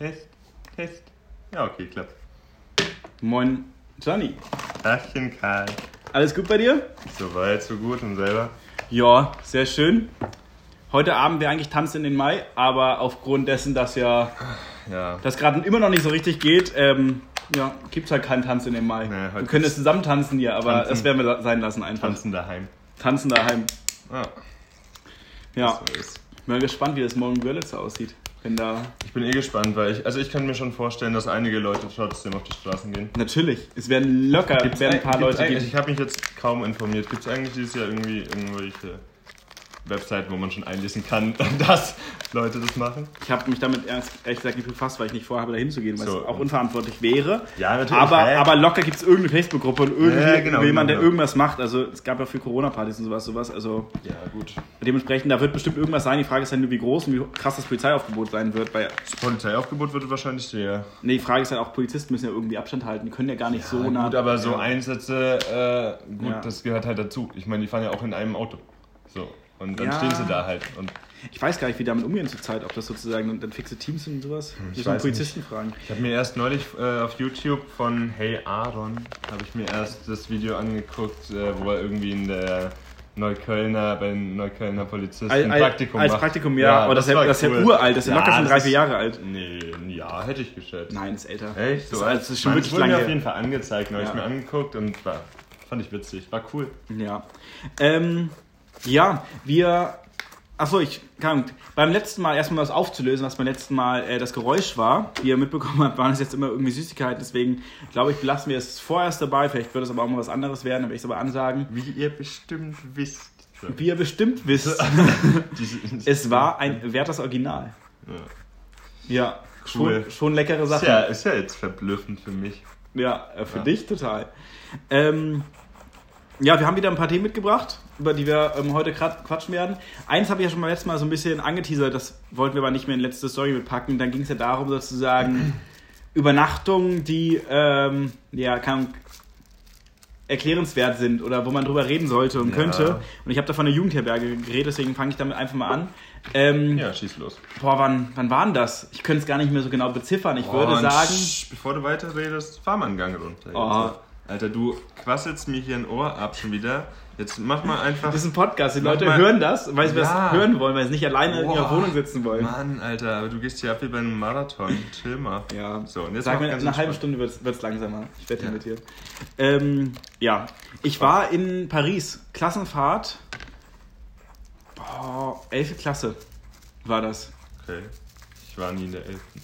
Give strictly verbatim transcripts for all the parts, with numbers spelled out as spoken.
Test, Test. Ja, okay, klappt. Moin, Johnny. Tachchen, Karl. Alles gut bei dir? So weit, so gut und selber? Ja, sehr schön. Heute Abend wäre eigentlich Tanz in den Mai, aber aufgrund dessen, dass ja, ja. das gerade immer noch nicht so richtig geht, ähm, ja, gibt es halt keinen Tanz in den Mai. Nee, wir können jetzt zusammen tanzen hier, aber tanzen, das werden wir sein lassen einfach. Tanzen daheim. Tanzen daheim. Ah, ja, ich bin mal gespannt, wie das morgen in Görlitz aussieht. Wenn da ich bin eh gespannt, weil ich, also ich kann mir schon vorstellen, dass einige Leute trotzdem auf die Straßen gehen. Natürlich, es werden locker gibt's werden ein paar Leute geben. Ich habe mich jetzt kaum informiert. Gibt es eigentlich dieses Jahr irgendwie irgendwelche Webseiten, wo man schon einlesen kann, dass Leute das machen? Ich habe mich damit erst ehrlich gesagt nicht befasst, weil ich nicht vorhabe, da hinzugehen, weil so, es auch unverantwortlich wäre. Ja, natürlich. Aber, aber locker gibt es irgendeine Facebook-Gruppe und irgendwie ja, genau, jemand, der genau. irgendwas macht. Also es gab ja für Corona-Partys und sowas, sowas. Also ja, gut. Dementsprechend, da wird bestimmt irgendwas sein. Die Frage ist halt nur, wie groß und wie krass das Polizeiaufgebot sein wird. Weil das Polizeiaufgebot wird wahrscheinlich sehr... Nee, die Frage ist halt auch, Polizisten müssen ja irgendwie Abstand halten. Die können ja gar nicht ja, so nah... Gut, aber so ja. Einsätze, äh, gut, ja. das gehört halt dazu. Ich meine, die fahren ja auch in einem Auto. So. Und dann ja. stehen sie da halt. Und ich weiß gar nicht, wie damit umgehen zur Zeit, ob das sozusagen dann fixe Teams sind und sowas. Ich müssen Polizisten nicht. fragen. Ich habe mir erst neulich äh, auf YouTube von Hey Aaron, habe ich mir erst das Video angeguckt, äh, wo er irgendwie in der Neuköllner, bei den Neuköllner Polizisten Al, ein al, Praktikum als macht. Praktikum, ja. Aber das, das ist ja cool. uralt, das ist ja locker schon drei, vier Jahre alt. Nee, ein Jahr hätte ich geschätzt. Nein, ist älter. Echt? So das, alt? Das ist schon Mann, wirklich das wurde lange. mir auf jeden Fall angezeigt, neulich ja. mir angeguckt und war, fand ich witzig, war cool. Ja, ähm, ja, wir... Achso, ich kann beim letzten Mal erstmal was aufzulösen, was beim letzten Mal äh, das Geräusch war. Wie ihr mitbekommen habt, waren es jetzt immer irgendwie Süßigkeiten. Deswegen glaube ich, belassen wir es vorerst dabei. Vielleicht wird es aber auch mal was anderes werden, dann werde ich es aber ansagen. Wie ihr bestimmt wisst. Wie ihr bestimmt wisst. Es war ein Werthers Original. Ja, ja cool. schon, schon leckere Sachen. Ist ja, ist ja jetzt verblüffend für mich. Ja, für ja. dich total. Ähm... Ja, wir haben wieder ein paar Themen mitgebracht, über die wir ähm, heute quatschen werden. Eins habe ich ja schon mal letztes Mal so ein bisschen angeteasert, das wollten wir aber nicht mehr in die letzte Story mitpacken. Dann ging es ja darum, sozusagen Übernachtungen, die ähm, ja, kann, erklärenswert sind oder wo man drüber reden sollte und ja. könnte. Und ich habe da von der Jugendherberge geredet, deswegen fange ich damit einfach mal an. Ähm, ja, schieß los. Boah, wann, wann war denn das? Ich könnte es gar nicht mehr so genau beziffern. Ich boah, würde sagen... Sch, bevor du weiterredest, fahr mal einen Gang runter. Oh. Alter, du quasselst mir hier ein Ohr ab schon wieder. Jetzt mach mal einfach... Das ist ein Podcast, die Leute mal, hören das, weil sie ja. das hören wollen, weil sie nicht alleine Boah. in ihrer Wohnung sitzen wollen. Mann, Alter, aber du gehst hier ab wie bei einem Marathon. Chill mal. Ja, so, und jetzt sag mir, eine entspannt. halbe Stunde wird es langsamer. Ich werde ja. mit dir. Ähm, ja, ich war in Paris. Klassenfahrt. Boah, elfte Klasse war das. Okay. Ich war nie in der elften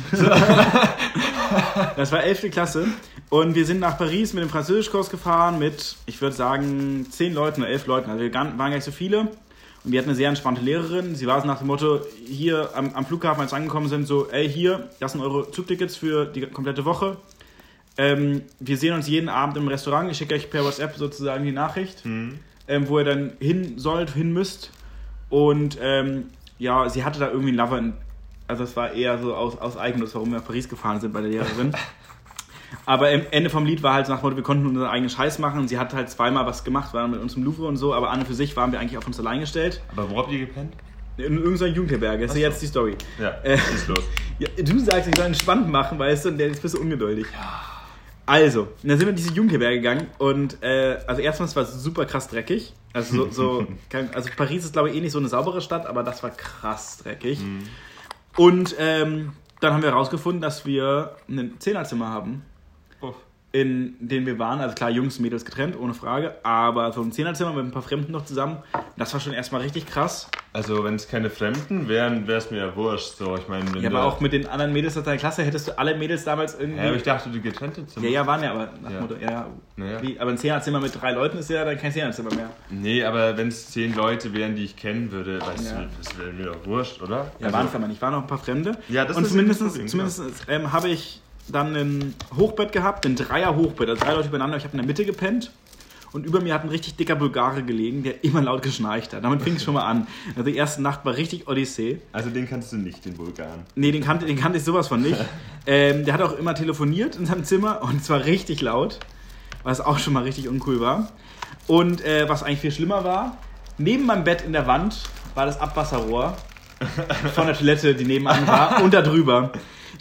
Das war elfte Klasse und wir sind nach Paris mit dem Französischkurs gefahren mit, ich würde sagen, zehn Leuten oder elf Leuten. Also wir waren gar nicht so viele und wir hatten eine sehr entspannte Lehrerin. Sie war so nach dem Motto, hier am, am Flughafen, als wir angekommen sind, so, ey, hier, das sind eure Zugtickets für die komplette Woche. Ähm, wir sehen uns jeden Abend im Restaurant. Ich schicke euch per WhatsApp sozusagen die Nachricht, mhm. ähm, wo ihr dann hin sollt, hin müsst. Und ähm, ja, sie hatte da irgendwie einen Lover in. Also es war eher so aus, aus Eigennutz, warum wir nach Paris gefahren sind bei der Lehrerin. Aber am Ende vom Lied war halt so nach dem Motto, wir konnten unseren eigenen Scheiß machen. Sie hat halt zweimal was gemacht, waren mit uns im Louvre und so, aber an und für sich waren wir eigentlich auf uns allein gestellt. Aber wo habt ihr gepennt? In irgendeiner Jugendherberge, das ist so. Jetzt die Story. Ja, äh, ist los. Ja, du sagst, ich soll entspannt machen, weißt du, und jetzt bist du ungeduldig. Ja. Also, dann sind wir in diese Jugendherberge gegangen und äh, also erstens war es super krass dreckig. Also, so, so, also Paris ist glaube ich eh nicht so eine saubere Stadt, aber das war krass dreckig. Mhm. Und ähm, dann haben wir herausgefunden, dass wir ein Zehnerzimmer haben, Uff. in dem wir waren. Also klar, Jungs und Mädels getrennt, ohne Frage. Aber so ein Zehnerzimmer mit ein paar Fremden noch zusammen. Das war schon erstmal richtig krass. Also wenn es keine Fremden wären, wäre es mir ja wurscht. So, ich meine, ja, aber auch mit den anderen Mädels aus deiner Klasse hättest du alle Mädels damals irgendwie... Ja, aber ich dachte, du getrennte Zimmer. Ja, ja, waren ja, aber nach ja. Motto, ja, naja. wie, aber ein Zehnerzimmer mit drei Leuten ist ja dann kein Zehnerzimmer mehr. Nee, aber wenn es zehn Leute wären, die ich kennen würde, weißt ja. du, das wäre mir doch wurscht, oder? Ja, also, waren es aber nicht. Waren noch ein paar Fremde. Ja, das und ist zumindest, Problem, zumindest ähm, habe ich dann ein Hochbett gehabt, ein Dreier-Hochbett, also drei Leute übereinander. Ich habe in der Mitte gepennt. Und über mir hat ein richtig dicker Bulgare gelegen, der immer laut geschnarcht hat. Damit fing es schon mal an. Also die erste Nacht war richtig Odyssee. Also den kannst du nicht, den Bulgaren? Nee, den kannte, den kannte ich sowas von nicht. ähm, der hat auch immer telefoniert in seinem Zimmer und zwar richtig laut, was auch schon mal richtig uncool war. Und äh, was eigentlich viel schlimmer war, neben meinem Bett in der Wand war das Abwasserrohr von der Toilette, die nebenan war, und da drüber.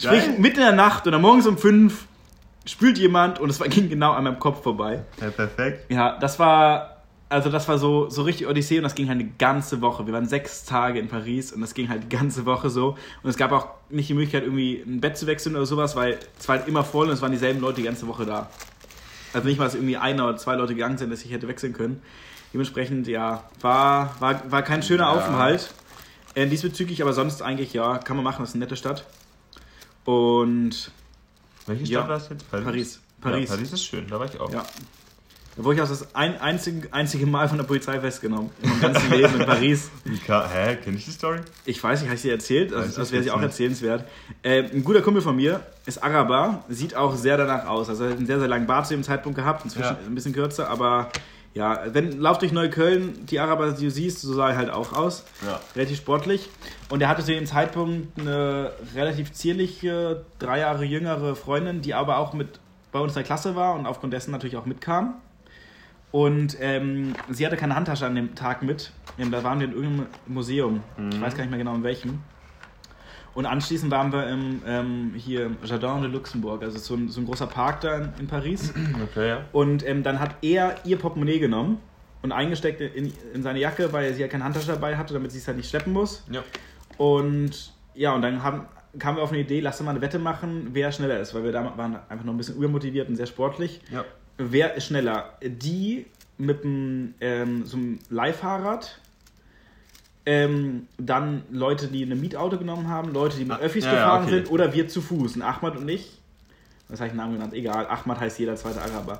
Sprich, Geil. mitten in der Nacht oder morgens um fünf spült jemand und es war, ging genau an meinem Kopf vorbei. Ja, perfekt. Ja, das war, also das war so, so richtig Odyssee und das ging halt eine ganze Woche. Wir waren sechs Tage in Paris und das ging halt die ganze Woche so. Und es gab auch nicht die Möglichkeit, irgendwie ein Bett zu wechseln oder sowas, weil es war halt immer voll und es waren dieselben Leute die ganze Woche da. Also nicht mal, dass irgendwie einer oder zwei Leute gegangen sind, dass ich hätte wechseln können. Dementsprechend, ja, war, war, war kein schöner ja. Aufenthalt. Äh, diesbezüglich, aber sonst eigentlich, ja, kann man machen, das ist eine nette Stadt. Und... Welche Stadt ja, war es jetzt? Paris. Paris. Paris. Ja, Paris ist schön, da war ich auch. Ja. Da wurde ich auch das ein einzige, einzige Mal von der Polizei festgenommen. In meinem ganzen Leben in Paris. Hä? Kenn ich die Story? Ich weiß nicht, habe ich sie erzählt? Also, das wäre sie auch nicht. erzählenswert. Äh, ein guter Kumpel von mir ist Araber, sieht auch sehr danach aus. Also er hat einen sehr, sehr langen Bart zu dem Zeitpunkt gehabt, inzwischen ja. ein bisschen kürzer, aber ja, wenn lauf durch Neukölln, die Araber, die du siehst, so sah er halt auch aus. Ja. Relativ sportlich. Und er hatte zu dem Zeitpunkt eine relativ zierliche, drei Jahre jüngere Freundin, die aber auch mit bei uns in der Klasse war und aufgrund dessen natürlich auch mitkam. Und ähm, sie hatte keine Handtasche an dem Tag mit. Da waren wir in irgendeinem Museum. Mhm. Ich weiß gar nicht mehr genau in welchem. Und anschließend waren wir im, ähm, hier im Jardin de Luxembourg. Also so ein, so ein großer Park da in, in Paris. Okay, ja. Und ähm, dann hat er ihr Portemonnaie genommen und eingesteckt in, in seine Jacke, weil sie ja keine Handtasche dabei hatte, damit sie es halt nicht schleppen muss. Ja. Und ja, und dann haben, kamen wir auf eine Idee, lass uns mal eine Wette machen, wer schneller ist. Weil wir da waren einfach noch ein bisschen übermotiviert und sehr sportlich. Ja. Wer ist schneller? Die mit einem, ähm, so einem Leihfahrrad, ähm, dann Leute, die ein Mietauto genommen haben, Leute, die mit Öffis ja, gefahren okay. sind, oder wir zu Fuß. Und Ahmad und ich, was habe ich den Namen genannt? Egal, Ahmad heißt jeder zweite Araber.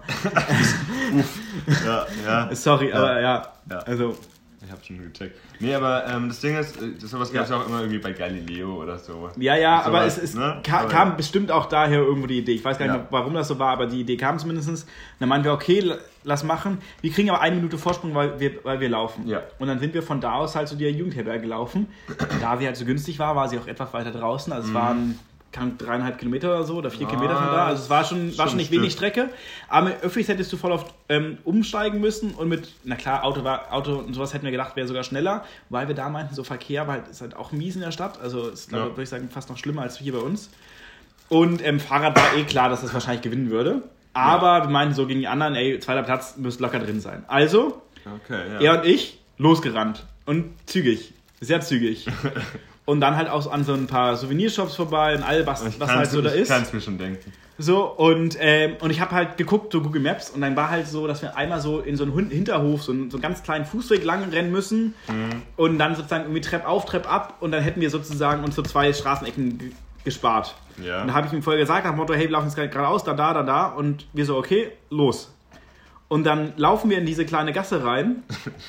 ja, ja. Sorry, ja. aber ja, ja. also... Ich hab schon gecheckt. Nee, aber ähm, das Ding ist, sowas gab es ja auch immer irgendwie bei Galileo oder so. Ja, ja, sowas, aber es, es ne? kam, kam bestimmt auch daher irgendwo die Idee. Ich weiß gar nicht, ja. warum das so war, aber die Idee kam zumindest. Dann meinen wir, okay, lass machen. Wir kriegen aber eine Minute Vorsprung, weil wir, weil wir laufen. Ja. Und dann sind wir von da aus halt zu der Jugendherberge gelaufen. Da sie halt so günstig war, war sie auch etwas weiter draußen. Also es mhm. waren... kam dreieinhalb Kilometer oder so, oder vier ah, Kilometer von da. Also es war schon, war schon nicht wenig Strecke. Aber mit Öffis hättest du voll oft ähm, umsteigen müssen und mit, na klar, Auto war Auto und sowas hätten wir gedacht, wäre sogar schneller, weil wir da meinten, so Verkehr war halt, ist halt auch mies in der Stadt. Also ist, glaube, ja. würde ich sagen, fast noch schlimmer als hier bei uns. Und ähm, Fahrrad war eh klar, dass das wahrscheinlich gewinnen würde. Aber ja. wir meinten so gegen die anderen, ey, zweiter Platz müsste locker drin sein. Also, okay, ja. er und ich, losgerannt. Und zügig. Sehr zügig. Und dann halt auch an so ein paar Souvenirshops vorbei und all was, was halt so da ist. Ich kann es mir schon denken. So, und, ähm, und ich habe halt geguckt, so Google Maps, und dann war halt so, dass wir einmal so in so einen Hinterhof, so einen, so einen ganz kleinen Fußweg lang rennen müssen mhm. und dann sozusagen irgendwie Trepp auf, Trepp ab, und dann hätten wir sozusagen uns so zwei Straßenecken g- gespart. Ja. Und dann habe ich ihm vorher gesagt, nach dem Motto, hey, wir laufen jetzt geradeaus, da, da, da, da, und wir so, okay, los. Und dann laufen wir in diese kleine Gasse rein.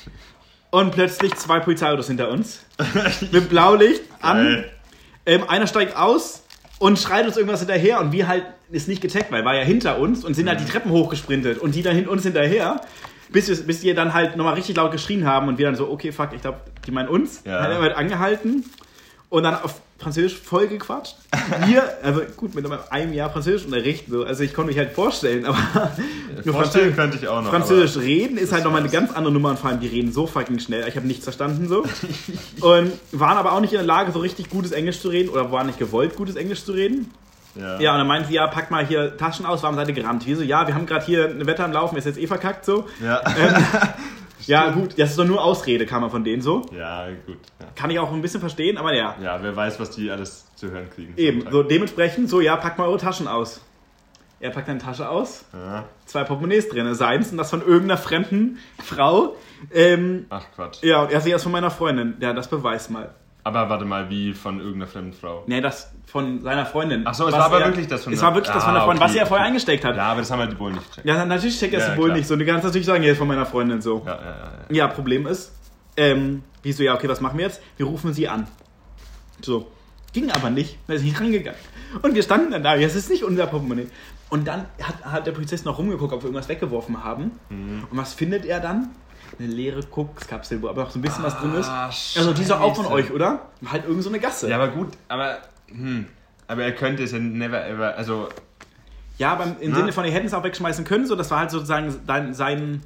Und plötzlich zwei Polizeiautos hinter uns. Mit Blaulicht an. Ähm, einer steigt aus und schreit uns irgendwas hinterher. Und wir halt ist nicht getaggt, weil war ja hinter uns und sind halt die Treppen hochgesprintet. Und die dann hinter uns hinterher. Bis wir, bis wir dann halt nochmal richtig laut geschrien haben. Und wir dann so, okay, fuck, ich glaube, die meinen uns. Ja. Dann haben wir halt angehalten. Und dann auf Französisch voll gequatscht. Wir, also gut, mit einem Jahr Französischunterricht, so, also ich konnte mich halt vorstellen, aber nur vorstellen könnte ich auch noch. Französisch reden ist halt nochmal eine ganz andere Nummer, und vor allem die reden so fucking schnell. Ich habe nichts verstanden so. Und waren aber auch nicht in der Lage, so richtig gutes Englisch zu reden, oder waren nicht gewollt, gutes Englisch zu reden. Ja. ja, und dann meinten sie, ja, pack mal hier Taschen aus, waren Seite gerannt. Wir so, ja, wir haben gerade hier eine Wette am Laufen, ist jetzt eh verkackt so. Ja. Ähm, Ja, gut, das ist doch nur Ausrede, kam man von denen so. Ja, gut. Ja. Kann ich auch ein bisschen verstehen, aber ja. Ja, wer weiß, was die alles zu hören kriegen. Eben, so dementsprechend, so, ja, pack mal eure Taschen aus. Er packt eine Tasche aus, ja. zwei Portemonnaies drin, seins und das von irgendeiner fremden Frau. Ähm, Ach Quatsch. Ja, und er sieht das von meiner Freundin. Ja, das beweist mal. Aber warte mal, wie von irgendeiner fremden Frau? Nee, das von seiner Freundin. Ach so, es war aber er, wirklich das von Es war wirklich ah, das von der Freundin, okay. was er vorher eingesteckt hat. Ja, aber das haben wir die wohl nicht gecheckt. Ja, natürlich checkt er es ja, wohl nicht so. Du kannst natürlich sagen, er ist von meiner Freundin so. Ja, ja, ja. Ja, ja Problem ist, ähm, wie so, ja, okay, was machen wir jetzt? Wir rufen sie an. So. Ging aber nicht, weil sie nicht rangegangen. Und wir standen dann da, das ist nicht unser Portemonnaie. Und dann hat, hat der Polizist noch rumgeguckt, ob wir irgendwas weggeworfen haben. Mhm. Und was findet er dann? Eine leere Kokskapsel, wo aber auch so ein bisschen ah, was drin ist. Also die ist doch auch von euch, oder? Halt irgend so eine Gasse. Ja, aber gut, aber hm, aber er könnte es ja never ever, also... Ja, aber im na? Sinne von, ihr hätten es auch wegschmeißen können, so das war halt sozusagen sein... sein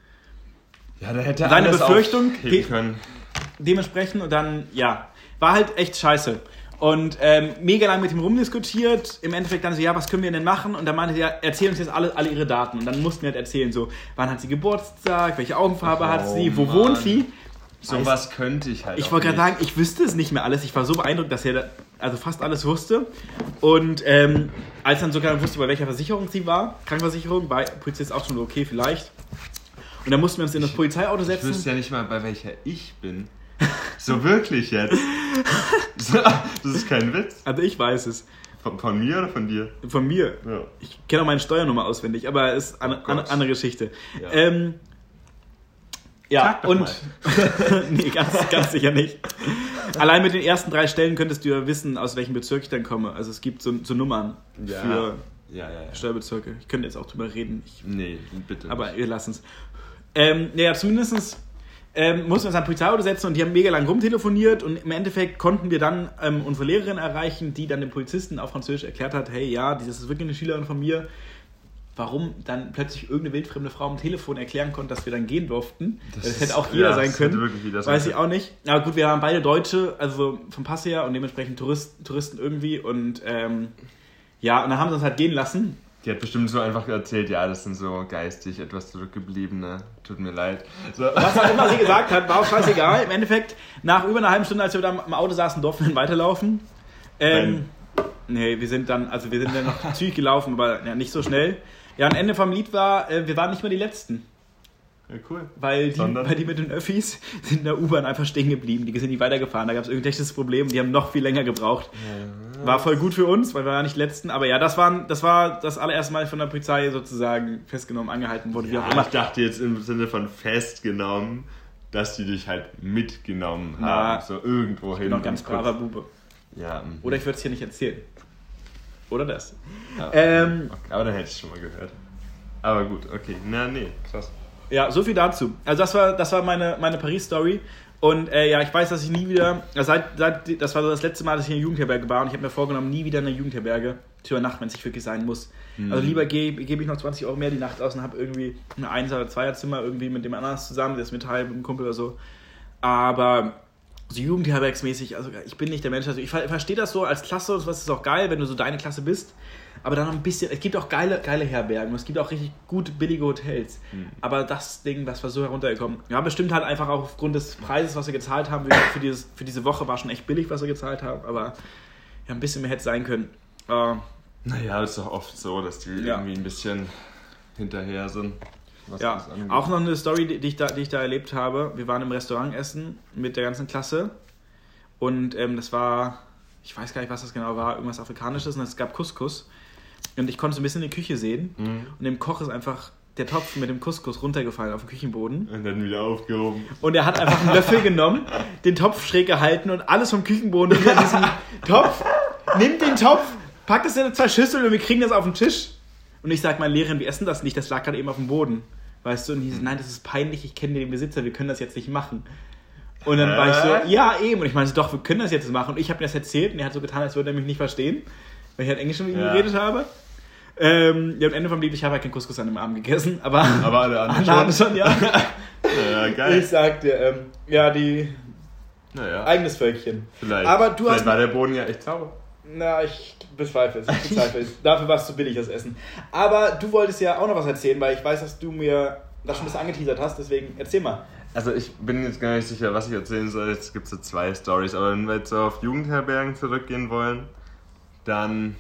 ja, da hätte er seine Befürchtung können. Dementsprechend und dann, ja, war halt echt scheiße. Und ähm, mega lang mit ihm rumdiskutiert. Im Endeffekt dann so, ja, was können wir denn machen? Und dann meinte sie, ja, erzähl uns jetzt alle, alle ihre Daten. Und dann mussten wir halt erzählen, so, wann hat sie Geburtstag, welche Augenfarbe oh, hat sie, wo Mann. wohnt sie? So was könnte ich halt Ich wollte gerade sagen, ich wüsste es nicht mehr alles. Ich war so beeindruckt, dass er da, also fast alles wusste. Und ähm, als dann sogar wusste, bei welcher Versicherung sie war, Krankenversicherung, bei Polizist auch schon so, okay, vielleicht. Und dann mussten wir uns in das Polizeiauto setzen. Ich wüsste ja nicht mal, bei welcher ich bin. So wirklich jetzt? Das ist kein Witz. Also ich weiß es. Von, von mir oder von dir? Von mir. Ja. Ich kenne auch meine Steuernummer auswendig, aber es ist eine oh an, andere Geschichte. Ja, ähm, ja und... nee, ganz, ganz sicher nicht. Allein mit den ersten drei Stellen könntest du ja wissen, aus welchem Bezirk ich dann komme. Also es gibt so, so Nummern ja. für ja, ja, ja. Steuerbezirke. Ich könnte jetzt auch drüber reden. Ich, nee, bitte nicht. Aber wir lassen es. Ähm, ja, zumindest ähm, mussten wir uns am Polizeiauto setzen und die haben mega lang rumtelefoniert und im Endeffekt konnten wir dann ähm, unsere Lehrerin erreichen, die dann dem Polizisten auf Französisch erklärt hat, hey, ja, das ist wirklich eine Schülerin von mir. Warum dann plötzlich irgendeine wildfremde Frau am Telefon erklären konnte, dass wir dann gehen durften. Das, das hätte auch jeder ja, sein können. Weiß sein ich auch nicht. Aber gut, wir waren beide Deutsche, also vom Pass her und dementsprechend Tourist, Touristen irgendwie. Und ähm, ja, und dann haben sie uns halt gehen lassen. Die hat bestimmt so einfach erzählt, ja, das sind so geistig etwas Zurückgebliebene. Tut mir leid. So. Was auch immer sie gesagt hat, war auch scheißegal. Im Endeffekt, nach über einer halben Stunde, als wir da im Auto saßen, durften wir weiterlaufen. Ähm, nee, wir sind dann, also wir sind dann noch zügig gelaufen, aber ja, nicht so schnell. Ja, und Ende vom Lied war, äh, wir waren nicht mehr die Letzten. Ja, cool. Weil die, weil die mit den Öffis sind in der U-Bahn einfach stehen geblieben. Die sind nicht weitergefahren. Da gab es irgendein technisches Problem. Die haben noch viel länger gebraucht. Ja. War voll gut für uns, weil wir waren nicht die Letzten. Aber ja, das, waren, das war das allererste Mal von der Polizei sozusagen festgenommen, angehalten wurde. Ja, wie auch immer. Ich dachte jetzt im Sinne von festgenommen, dass die dich halt mitgenommen Na, haben. So irgendwo hin. Ich bin noch ganz braver Bube. Ja. Oder ich würde es hier nicht erzählen. Oder das. Ja, ähm, okay, aber dann hätte ich es schon mal gehört. Aber gut, okay. Na, nee, krass. Ja, so viel dazu. Also das war, das war meine, meine Paris-Story. Und äh, ja, ich weiß, dass ich nie wieder, seit, seit, das war so das letzte Mal, dass ich in einer Jugendherberge war und ich habe mir vorgenommen, nie wieder in einer Jugendherberge zu übernachten, wenn es nicht wirklich sein muss. Mhm. Also lieber gebe geb ich noch zwanzig Euro mehr die Nacht aus und habe irgendwie ein Einser- oder Zweierzimmer irgendwie mit dem anderen zusammen, das mit halb, mit einem Kumpel oder so. Aber so jugendherbergsmäßig, also ich bin nicht der Mensch, also ich verstehe das so als Klasse, das ist auch geil, wenn du so deine Klasse bist, aber dann noch ein bisschen, es gibt auch geile, geile Herbergen, es gibt auch richtig gut billige Hotels, mhm. aber das Ding, das war so heruntergekommen, ja, bestimmt halt einfach auch aufgrund des Preises, was wir gezahlt haben, für, dieses, für diese Woche war schon echt billig, was wir gezahlt haben, aber ja, ein bisschen mehr hätte sein können. Äh, naja, das ist doch oft so, dass die ja. irgendwie ein bisschen hinterher sind. Was ja, auch noch eine Story, die ich, da, die ich da erlebt habe. Wir waren im Restaurant essen mit der ganzen Klasse und ähm, das war, ich weiß gar nicht, was das genau war, irgendwas Afrikanisches und es gab Couscous und ich konnte so ein bisschen in die Küche sehen mhm. und dem Koch ist einfach der Topf mit dem Couscous runtergefallen auf den Küchenboden. Und dann wieder aufgehoben. Und er hat einfach einen Löffel genommen, den Topf schräg gehalten und alles vom Küchenboden in diesen Topf, nimmt den Topf, packt es in zwei Schüsseln und wir kriegen das auf den Tisch. Und ich sag meiner Lehrerin, wir essen das nicht, das lag gerade eben auf dem Boden. Weißt du, und die so, nein, das ist peinlich, ich kenne den Besitzer, wir können das jetzt nicht machen. Und dann äh? war ich so, ja, eben. Und ich meinte, doch, wir können das jetzt machen. Und ich habe ihm das erzählt und er hat so getan, als würde er mich nicht verstehen, weil ich halt Englisch mit ihm ja. geredet habe. Ähm, ja, am Ende vom Lied, ich habe halt keinen Couscous an dem Abend gegessen, aber, aber alle anderen schon, ja. Ja, geil. Ich sagte, ähm, ja, die naja. eigenes Völkchen. Vielleicht, aber du Vielleicht hast war der Boden ja echt sauber. Na, ich bezweifle es. Ich bezweifle es. Dafür war es zu billig, das Essen. Aber du wolltest ja auch noch was erzählen, weil ich weiß, dass du mir das schon ein bisschen angeteasert hast, deswegen erzähl mal. Also ich bin jetzt gar nicht sicher, was ich erzählen soll. Jetzt gibt es so zwei Storys, aber wenn wir jetzt so auf Jugendherbergen zurückgehen wollen, dann,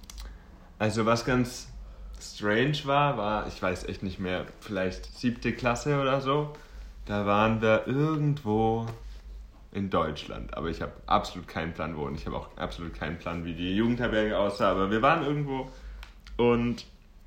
also was ganz strange war, war, ich weiß echt nicht mehr, vielleicht siebte Klasse oder so, da waren wir irgendwo in Deutschland, aber ich habe absolut keinen Plan wo und ich habe auch absolut keinen Plan, wie die Jugendherberge aussah, aber wir waren irgendwo und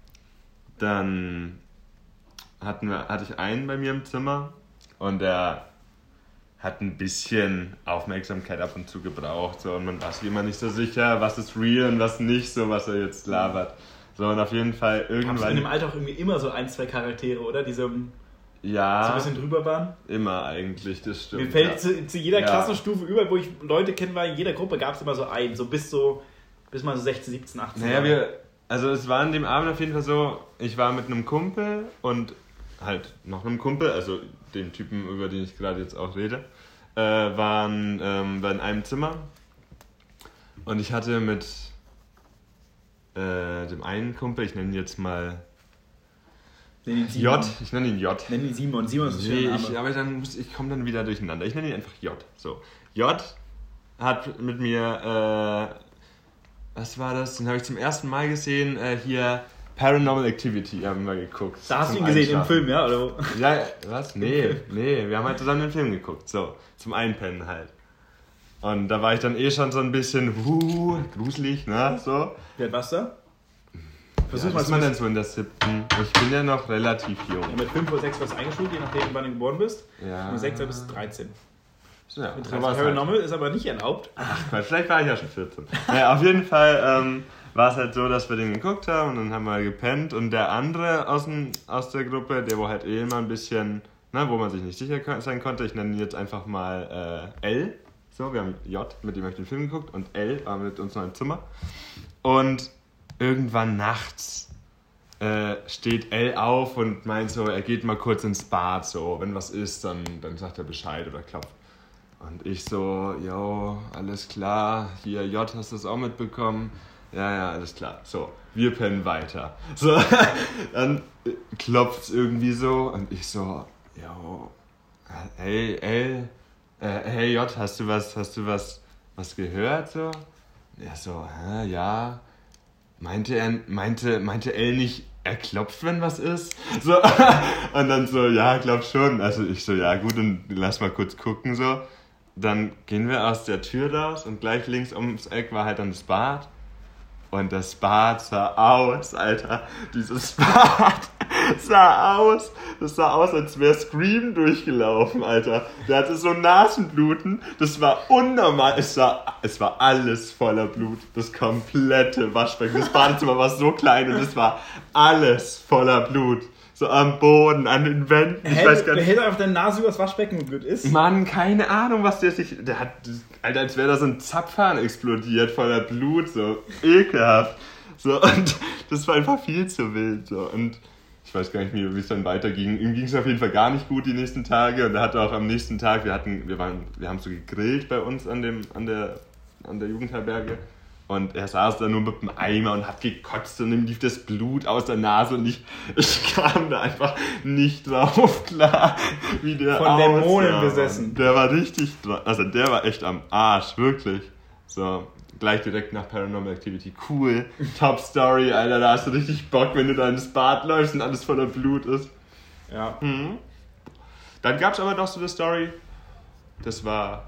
dann hatten wir, hatte ich einen bei mir im Zimmer und der hat ein bisschen Aufmerksamkeit ab und zu gebraucht so, und man war sich immer nicht so sicher, was ist real und was nicht, so was er jetzt labert. So, und auf jeden Fall irgendwann... Gab's in dem Alter auch irgendwie immer so ein, zwei Charaktere, oder? Diese... Ja, so ein bisschen drüber waren? Immer eigentlich, das stimmt. Mir fällt ja. zu, zu jeder ja. Klassenstufe über, wo ich Leute kenne, war in jeder Gruppe gab es immer so einen, so bis so, bis mal so sechzehn, siebzehn, achtzehn. Naja, wir, also es war an dem Abend auf jeden Fall so, ich war mit einem Kumpel und halt noch einem Kumpel, also dem Typen, über den ich gerade jetzt auch rede, äh, waren ähm, war in einem Zimmer Und ich hatte mit äh, dem einen Kumpel, ich nenne ihn jetzt mal Nenn ihn Simon. J, ich nenne ihn J. Nenn ihn Simon. Simon ist ein Nee, schöner ich, Name. aber dann muss, ich komme dann wieder durcheinander. Ich nenne ihn einfach J. So. J hat mit mir, äh, was war das? Den habe ich zum ersten Mal gesehen, äh, hier Paranormal Activity haben wir geguckt. Da hast du Zum ihn gesehen im Einschlafen. Film, ja? Oder? Ja, was? Nee, nee, wir haben halt zusammen den Film geguckt. So, zum Einpennen halt. Und da war ich dann eh schon so ein bisschen, uh, gruselig, ne, so. Wie alt warst du? Versuch Ja, mal was ist zu man denn so in der siebten? Ich bin ja noch relativ jung. Ja, mit fünf oder sechs warst du eingeschult, je nachdem, wann du geboren bist. Ja. Und mit sechs bist du dreizehn. Ja, Mit so dreizehn war's halt. Paranormal ist aber nicht erlaubt. Ach, Quatsch, vielleicht war ich ja schon vierzehn. Naja, auf jeden Fall ähm, war es halt so, dass wir den geguckt haben und dann haben wir gepennt und der andere aus, dem, aus der Gruppe, der wo halt eh immer ein bisschen, na, wo man sich nicht sicher sein konnte, ich nenne ihn jetzt einfach mal äh, L. So, wir haben J, mit dem habe ich den Film geguckt und L war mit uns noch im Zimmer. Und irgendwann nachts äh, steht L auf und meint so, er geht mal kurz ins Bad, so, wenn was ist, dann, dann sagt er Bescheid oder klopft. Und ich so, jo, alles klar, hier, J, hast du das auch mitbekommen? Ja, ja, alles klar. So, wir pennen weiter. So, dann klopft's irgendwie so und ich so, jo, hey, L, äh, hey J, hast du was, hast du was, was gehört, so? Er so, hä, ja. Meinte er, meinte, meinte L nicht, er klopft, wenn was ist? So, und dann so, ja, glaub schon. Also ich so, ja gut, dann lass mal kurz gucken, so. Dann gehen wir aus der Tür raus und gleich links ums Eck war halt dann das Bad. Und das Bad sah aus, Alter. Dieses Bad sah aus. Das sah aus, als wäre Scream durchgelaufen, Alter. Der hatte so Nasenbluten. Das war unnormal. Es war, es war alles voller Blut. Das komplette Waschbecken. Das Badezimmer war so klein und es war alles voller Blut. So am Boden, an den Wänden. Ich Hält, weiß gar nicht. hält einfach deine Nase übers Waschbecken und gut ist? Mann, keine Ahnung, was der sich... Der hat... Alter, als wäre da so ein Zapfhahn explodiert voller Blut, so ekelhaft. So, und das war einfach viel zu wild, so. Und ich weiß gar nicht mehr, wie es dann weiterging. Ihm ging es auf jeden Fall gar nicht gut die nächsten Tage. Und er hatte auch am nächsten Tag... Wir hatten... Wir waren... Wir haben so gegrillt bei uns an dem... An der... An der Jugendherberge. Und er saß da nur mit dem Eimer und hat gekotzt und ihm lief das Blut aus der Nase und ich, ich kam da einfach nicht drauf klar, wie der Von aussah. Dämonen besessen. Der war richtig, also der war echt am Arsch, wirklich. So, gleich direkt nach Paranormal Activity. Cool, Top Story, Alter, da hast du richtig Bock, wenn du da ins Bad läufst und alles voller Blut ist. Ja. Mhm. Dann gab es aber noch so eine Story, das war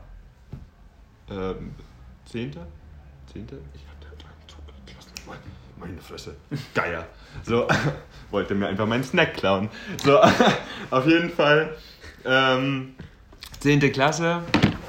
ähm, zehnte Zehnte? Ich hab da einen Zug gelassen. Meine Fresse. Geier. So, wollte mir einfach meinen Snack klauen. So, auf jeden Fall. Ähm, zehnte Klasse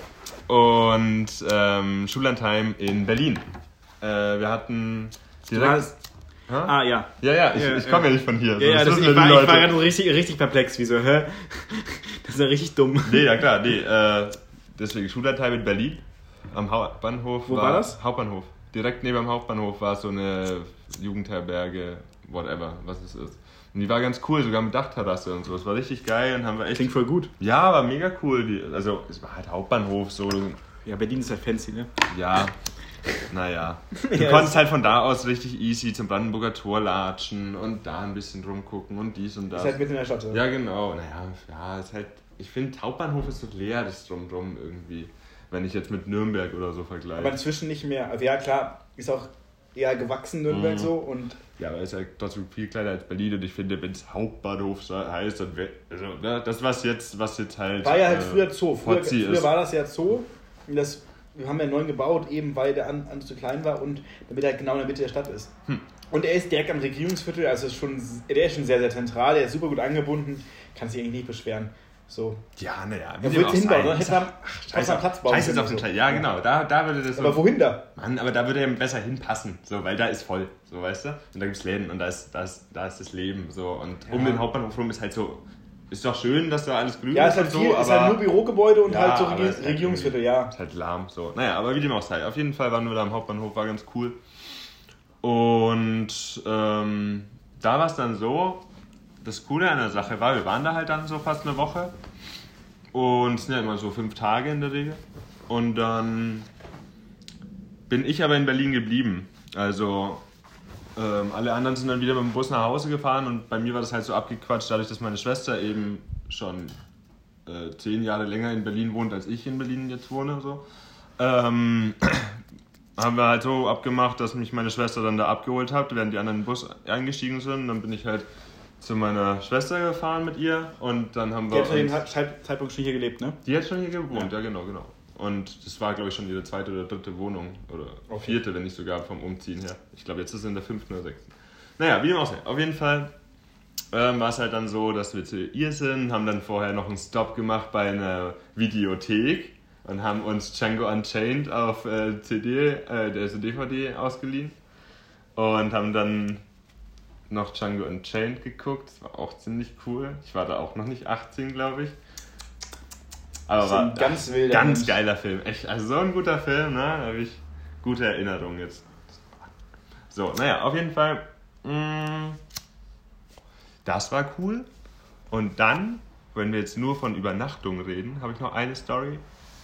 und ähm, Schullandheim in Berlin. Äh, wir hatten direkt... hast, ah, ja. Ja, ja, ich, Ja, ich komme ja. ja nicht von hier. Ja, ja, das das, wissen ich, ja war, die ich Leute. war gerade so richtig, richtig perplex. Wieso, hä? Das ist ja richtig dumm. Nee, ja klar, nee. Äh, deswegen Schullandheim in Berlin. Am Hauptbahnhof. Wo war das? Hauptbahnhof. Direkt neben dem Hauptbahnhof war so eine Jugendherberge, whatever, was es ist. Und die war ganz cool, sogar mit Dachterrasse und so. Es war richtig geil und haben wir echt... Klingt voll gut. Ja, war mega cool. Die, also, es war halt Hauptbahnhof, so... Ja, Berlin ist halt fancy, ne? Ja, naja. Du Ja, konntest halt von da aus richtig easy zum Brandenburger Tor latschen und da ein bisschen rumgucken und dies und das. Ist halt mitten in der Stadt, oder? Ja, genau. Naja, ja, ist halt... Ich finde, Hauptbahnhof ist so leer, das Drumdrum irgendwie. Wenn ich jetzt mit Nürnberg oder so vergleiche. Aber inzwischen nicht mehr. Also ja, klar, ist auch eher gewachsen Nürnberg Mhm. so und... Ja, aber ist ja trotzdem viel kleiner als Berlin und ich finde, wenn es Hauptbahnhof heißt, dann wäre... Also, ne, das, was jetzt, was jetzt halt... War ja halt äh, früher Zoo. Früher, Fotzi früher ist. war das ja Zoo. Und das, wir haben ja neu gebaut, eben weil der andere zu klein war und damit er genau in der Mitte der Stadt ist. Hm. Und er ist direkt am Regierungsviertel, also ist schon, der ist schon sehr, sehr zentral, der ist super gut angebunden, kann sich eigentlich nicht beschweren. So. Ja, naja. Er wird hinbauen, oder? Hätte man Scheiße, einen Platz bauen Scheiße ist können, auf den so. Teil. Ja, genau. Da, da würde das so... Aber wohin da? Mann, aber da würde er besser hinpassen, so, weil da ist voll, so, weißt du? Und da gibt's Läden und da ist, da ist, da ist das Leben, so. Und Ja. um den Hauptbahnhof rum ist halt so... Ist doch schön, dass da alles grün Ja, ist ist halt, und viel, so, ist aber... halt nur Bürogebäude und Ja, halt so aber Regier ist halt Regierungsviertel, irgendwie- ja. Ist halt lahm, so. Naja, aber wie dem auch sei. Auf jeden Fall waren wir da am Hauptbahnhof, war ganz cool. Und ähm, da war es dann so, das Coole an der Sache war, wir waren da halt dann so fast eine Woche. Und es sind ja immer so fünf Tage in der Regel. Und dann bin ich aber in Berlin geblieben. Also ähm, alle anderen sind dann wieder mit dem Bus nach Hause gefahren und bei mir war das halt so abgequatscht, dadurch, dass meine Schwester eben schon äh, zehn Jahre länger in Berlin wohnt, als ich in Berlin jetzt wohne. So. Ähm, haben wir halt so abgemacht, dass mich meine Schwester dann da abgeholt hat, während die anderen in den Bus eingestiegen sind. Dann bin ich halt zu meiner Schwester gefahren mit ihr und dann haben wir... Die hat zu dem Zeitpunkt schon hier gelebt, ne? Die hat schon hier gewohnt, ja, ja genau, genau. Und das war, glaube ich, schon ihre zweite oder dritte Wohnung oder okay. vierte, wenn nicht sogar vom Umziehen her. Ich glaube, jetzt ist sie in der fünften oder sechsten. Naja, wie dem auch sei. Auf jeden Fall ähm, war es halt dann so, dass wir zu ihr sind, haben dann vorher noch einen Stop gemacht bei einer Videothek und haben uns Django Unchained auf äh, C D, äh, also D V D ausgeliehen und haben dann noch Django Unchained geguckt. Das war auch ziemlich cool. Ich war da auch noch nicht achtzehn, glaube ich. Aber war ein ganz wilder ganz Mensch. Geiler Film. Echt, also so ein guter Film, ne? Da habe ich gute Erinnerungen jetzt. So, naja, auf jeden Fall. Mh, das war cool. Und dann, wenn wir jetzt nur von Übernachtung reden, habe ich noch eine Story.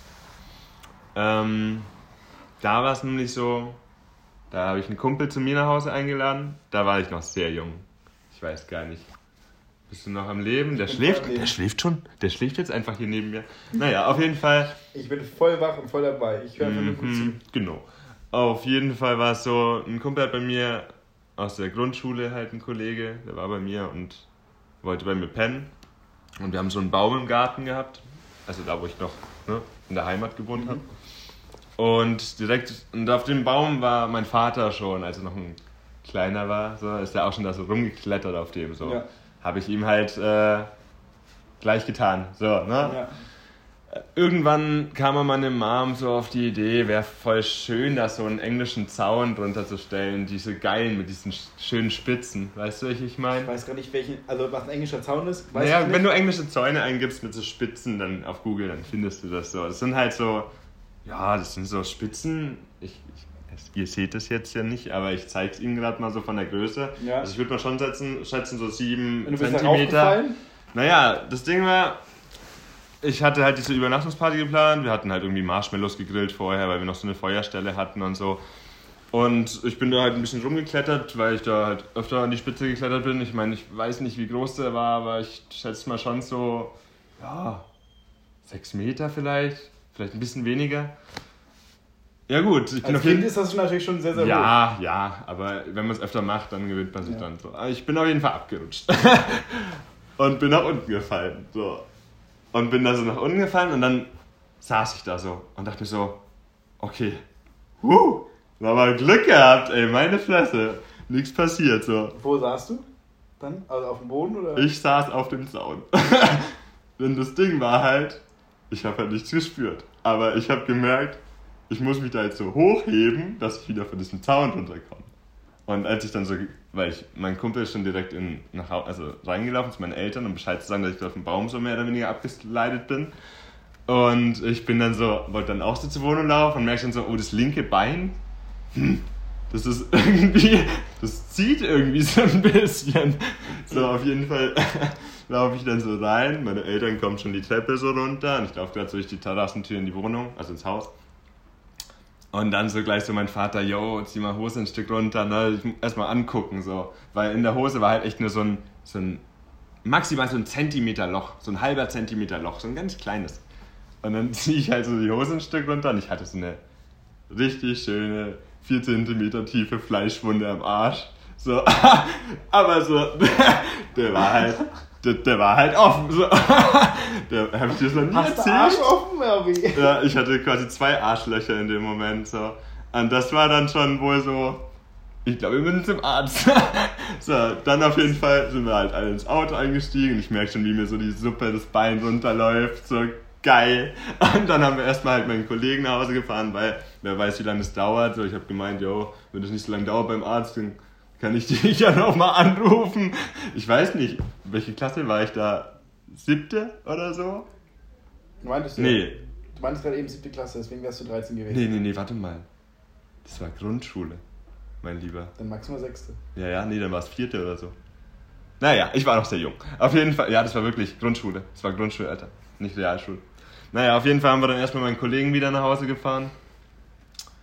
Ähm, da war es nämlich so, da habe ich einen Kumpel zu mir nach Hause eingeladen. Da war ich noch sehr jung. Ich weiß gar nicht. Bist du noch am Leben? Der schläft, der schläft schon. Der schläft jetzt einfach hier neben mir. Naja, auf jeden Fall. Ich bin voll wach und voll dabei. Ich höre einfach nur gut zu. Genau. Auf jeden Fall war es so, ein Kumpel hat bei mir aus der Grundschule halt ein Kollege, der war bei mir und wollte bei mir pennen. Und wir haben so einen Baum im Garten gehabt. Also da, wo ich noch ne, in der Heimat gewohnt habe. Und direkt, und auf dem Baum war mein Vater schon, als er noch ein kleiner war, so, ist er auch schon da so rumgeklettert auf dem, so. Ja. Habe ich ihm halt äh, gleich getan, so, ne? Ja. Irgendwann kam mir meine Mom so auf die Idee, wäre voll schön, da so einen englischen Zaun drunter zu stellen, diese geilen mit diesen schönen Spitzen, weißt du, was ich meine? Ich weiß gar nicht, welchen, also was ein englischer Zaun ist, weiß naja, ich nicht. Wenn du englische Zäune eingibst mit so Spitzen dann auf Google, dann findest du das so. Das sind halt so, ja, das sind so Spitzen, ich, ich, ihr seht das jetzt ja nicht, aber ich zeige es Ihnen gerade mal so von der Größe. Ja. Also ich würde mal schon schätzen, schätzen so sieben Zentimeter. Naja, das Ding war, ich hatte halt diese Übernachtungsparty geplant, wir hatten halt irgendwie Marshmallows gegrillt vorher, weil wir noch so eine Feuerstelle hatten und so. Und ich bin da halt ein bisschen rumgeklettert, weil ich da halt öfter an die Spitze geklettert bin. Ich meine, ich weiß nicht, wie groß der war, aber ich schätze mal schon so, ja, sechs Meter vielleicht, vielleicht ein bisschen weniger. Ja gut. Ich bin Als Kind ist das natürlich schon sehr, sehr ja, hoch. Ja, ja, aber wenn man es öfter macht, dann gewöhnt man sich ja. dann so. Aber ich bin auf jeden Fall abgerutscht und bin nach unten gefallen, so. Und bin da so nach unten gefallen und dann saß ich da so und dachte mir so, okay, huh, aber Glück gehabt, ey, meine Fresse, nichts passiert, so. Wo saßt du dann? Also auf dem Boden, oder? Ich saß auf dem Zaun. Denn das Ding war halt, ich habe halt nichts gespürt, aber ich habe gemerkt, ich muss mich da jetzt so hochheben, dass ich wieder von diesem Zaun runterkomme. Und als ich dann so, weil ich, mein Kumpel ist schon direkt in, nach, also reingelaufen zu meinen Eltern, um Bescheid zu sagen, dass ich da auf dem Baum so mehr oder weniger abgeslidet bin. Und ich bin dann so, wollte dann auch so zur Wohnung laufen und merke dann so, oh, das linke Bein, hm, das ist irgendwie, das zieht irgendwie so ein bisschen. So, auf jeden Fall laufe ich dann so rein, meine Eltern kommen schon die Treppe so runter und ich laufe gerade so durch die Terrassentür in die Wohnung, also ins Haus. Und dann so gleich so mein Vater, yo, zieh mal Hose ein Stück runter, ne, ich muss erstmal angucken, so. Weil in der Hose war halt echt nur so ein, so ein, maximal so ein Zentimeter Loch, so ein halber Zentimeter Loch, so ein ganz kleines. Und dann ziehe ich halt so die Hose ein Stück runter und ich hatte so eine richtig schöne, vier Zentimeter tiefe Fleischwunde am Arsch. So, aber so, der war halt, der, der war halt offen. So. Der, hab ich dir das noch nie Hast erzählt? Du Arsch offen, Mary? Ja, ich hatte quasi zwei Arschlöcher in dem Moment. So. Und das war dann schon wohl so, ich glaube, wir müssen zum Arzt. So, dann auf jeden Fall sind wir halt alle ins Auto eingestiegen. Ich merke schon, wie mir so die Suppe das Bein runterläuft. So geil. Und dann haben wir erstmal halt meinen Kollegen nach Hause gefahren, weil wer weiß, wie lange das dauert. So, ich habe gemeint, jo, wenn das nicht so lange dauert beim Arzt, dann kann ich dich ja nochmal anrufen. Ich weiß nicht, welche Klasse war ich da? Siebte oder so? Du meintest du? Nee. Du meintest gerade eben siebte Klasse, deswegen wärst du dreizehn gewesen. Nee, nee, nee, warte mal. Das war Grundschule, mein Lieber. Dann maximal sechste. Ja, ja, nee, dann war es vierte oder so. Naja, ich war noch sehr jung. Auf jeden Fall, ja, das war wirklich Grundschule. Das war Grundschulalter, nicht Realschule. Naja, auf jeden Fall haben wir dann erstmal meinen Kollegen wieder nach Hause gefahren.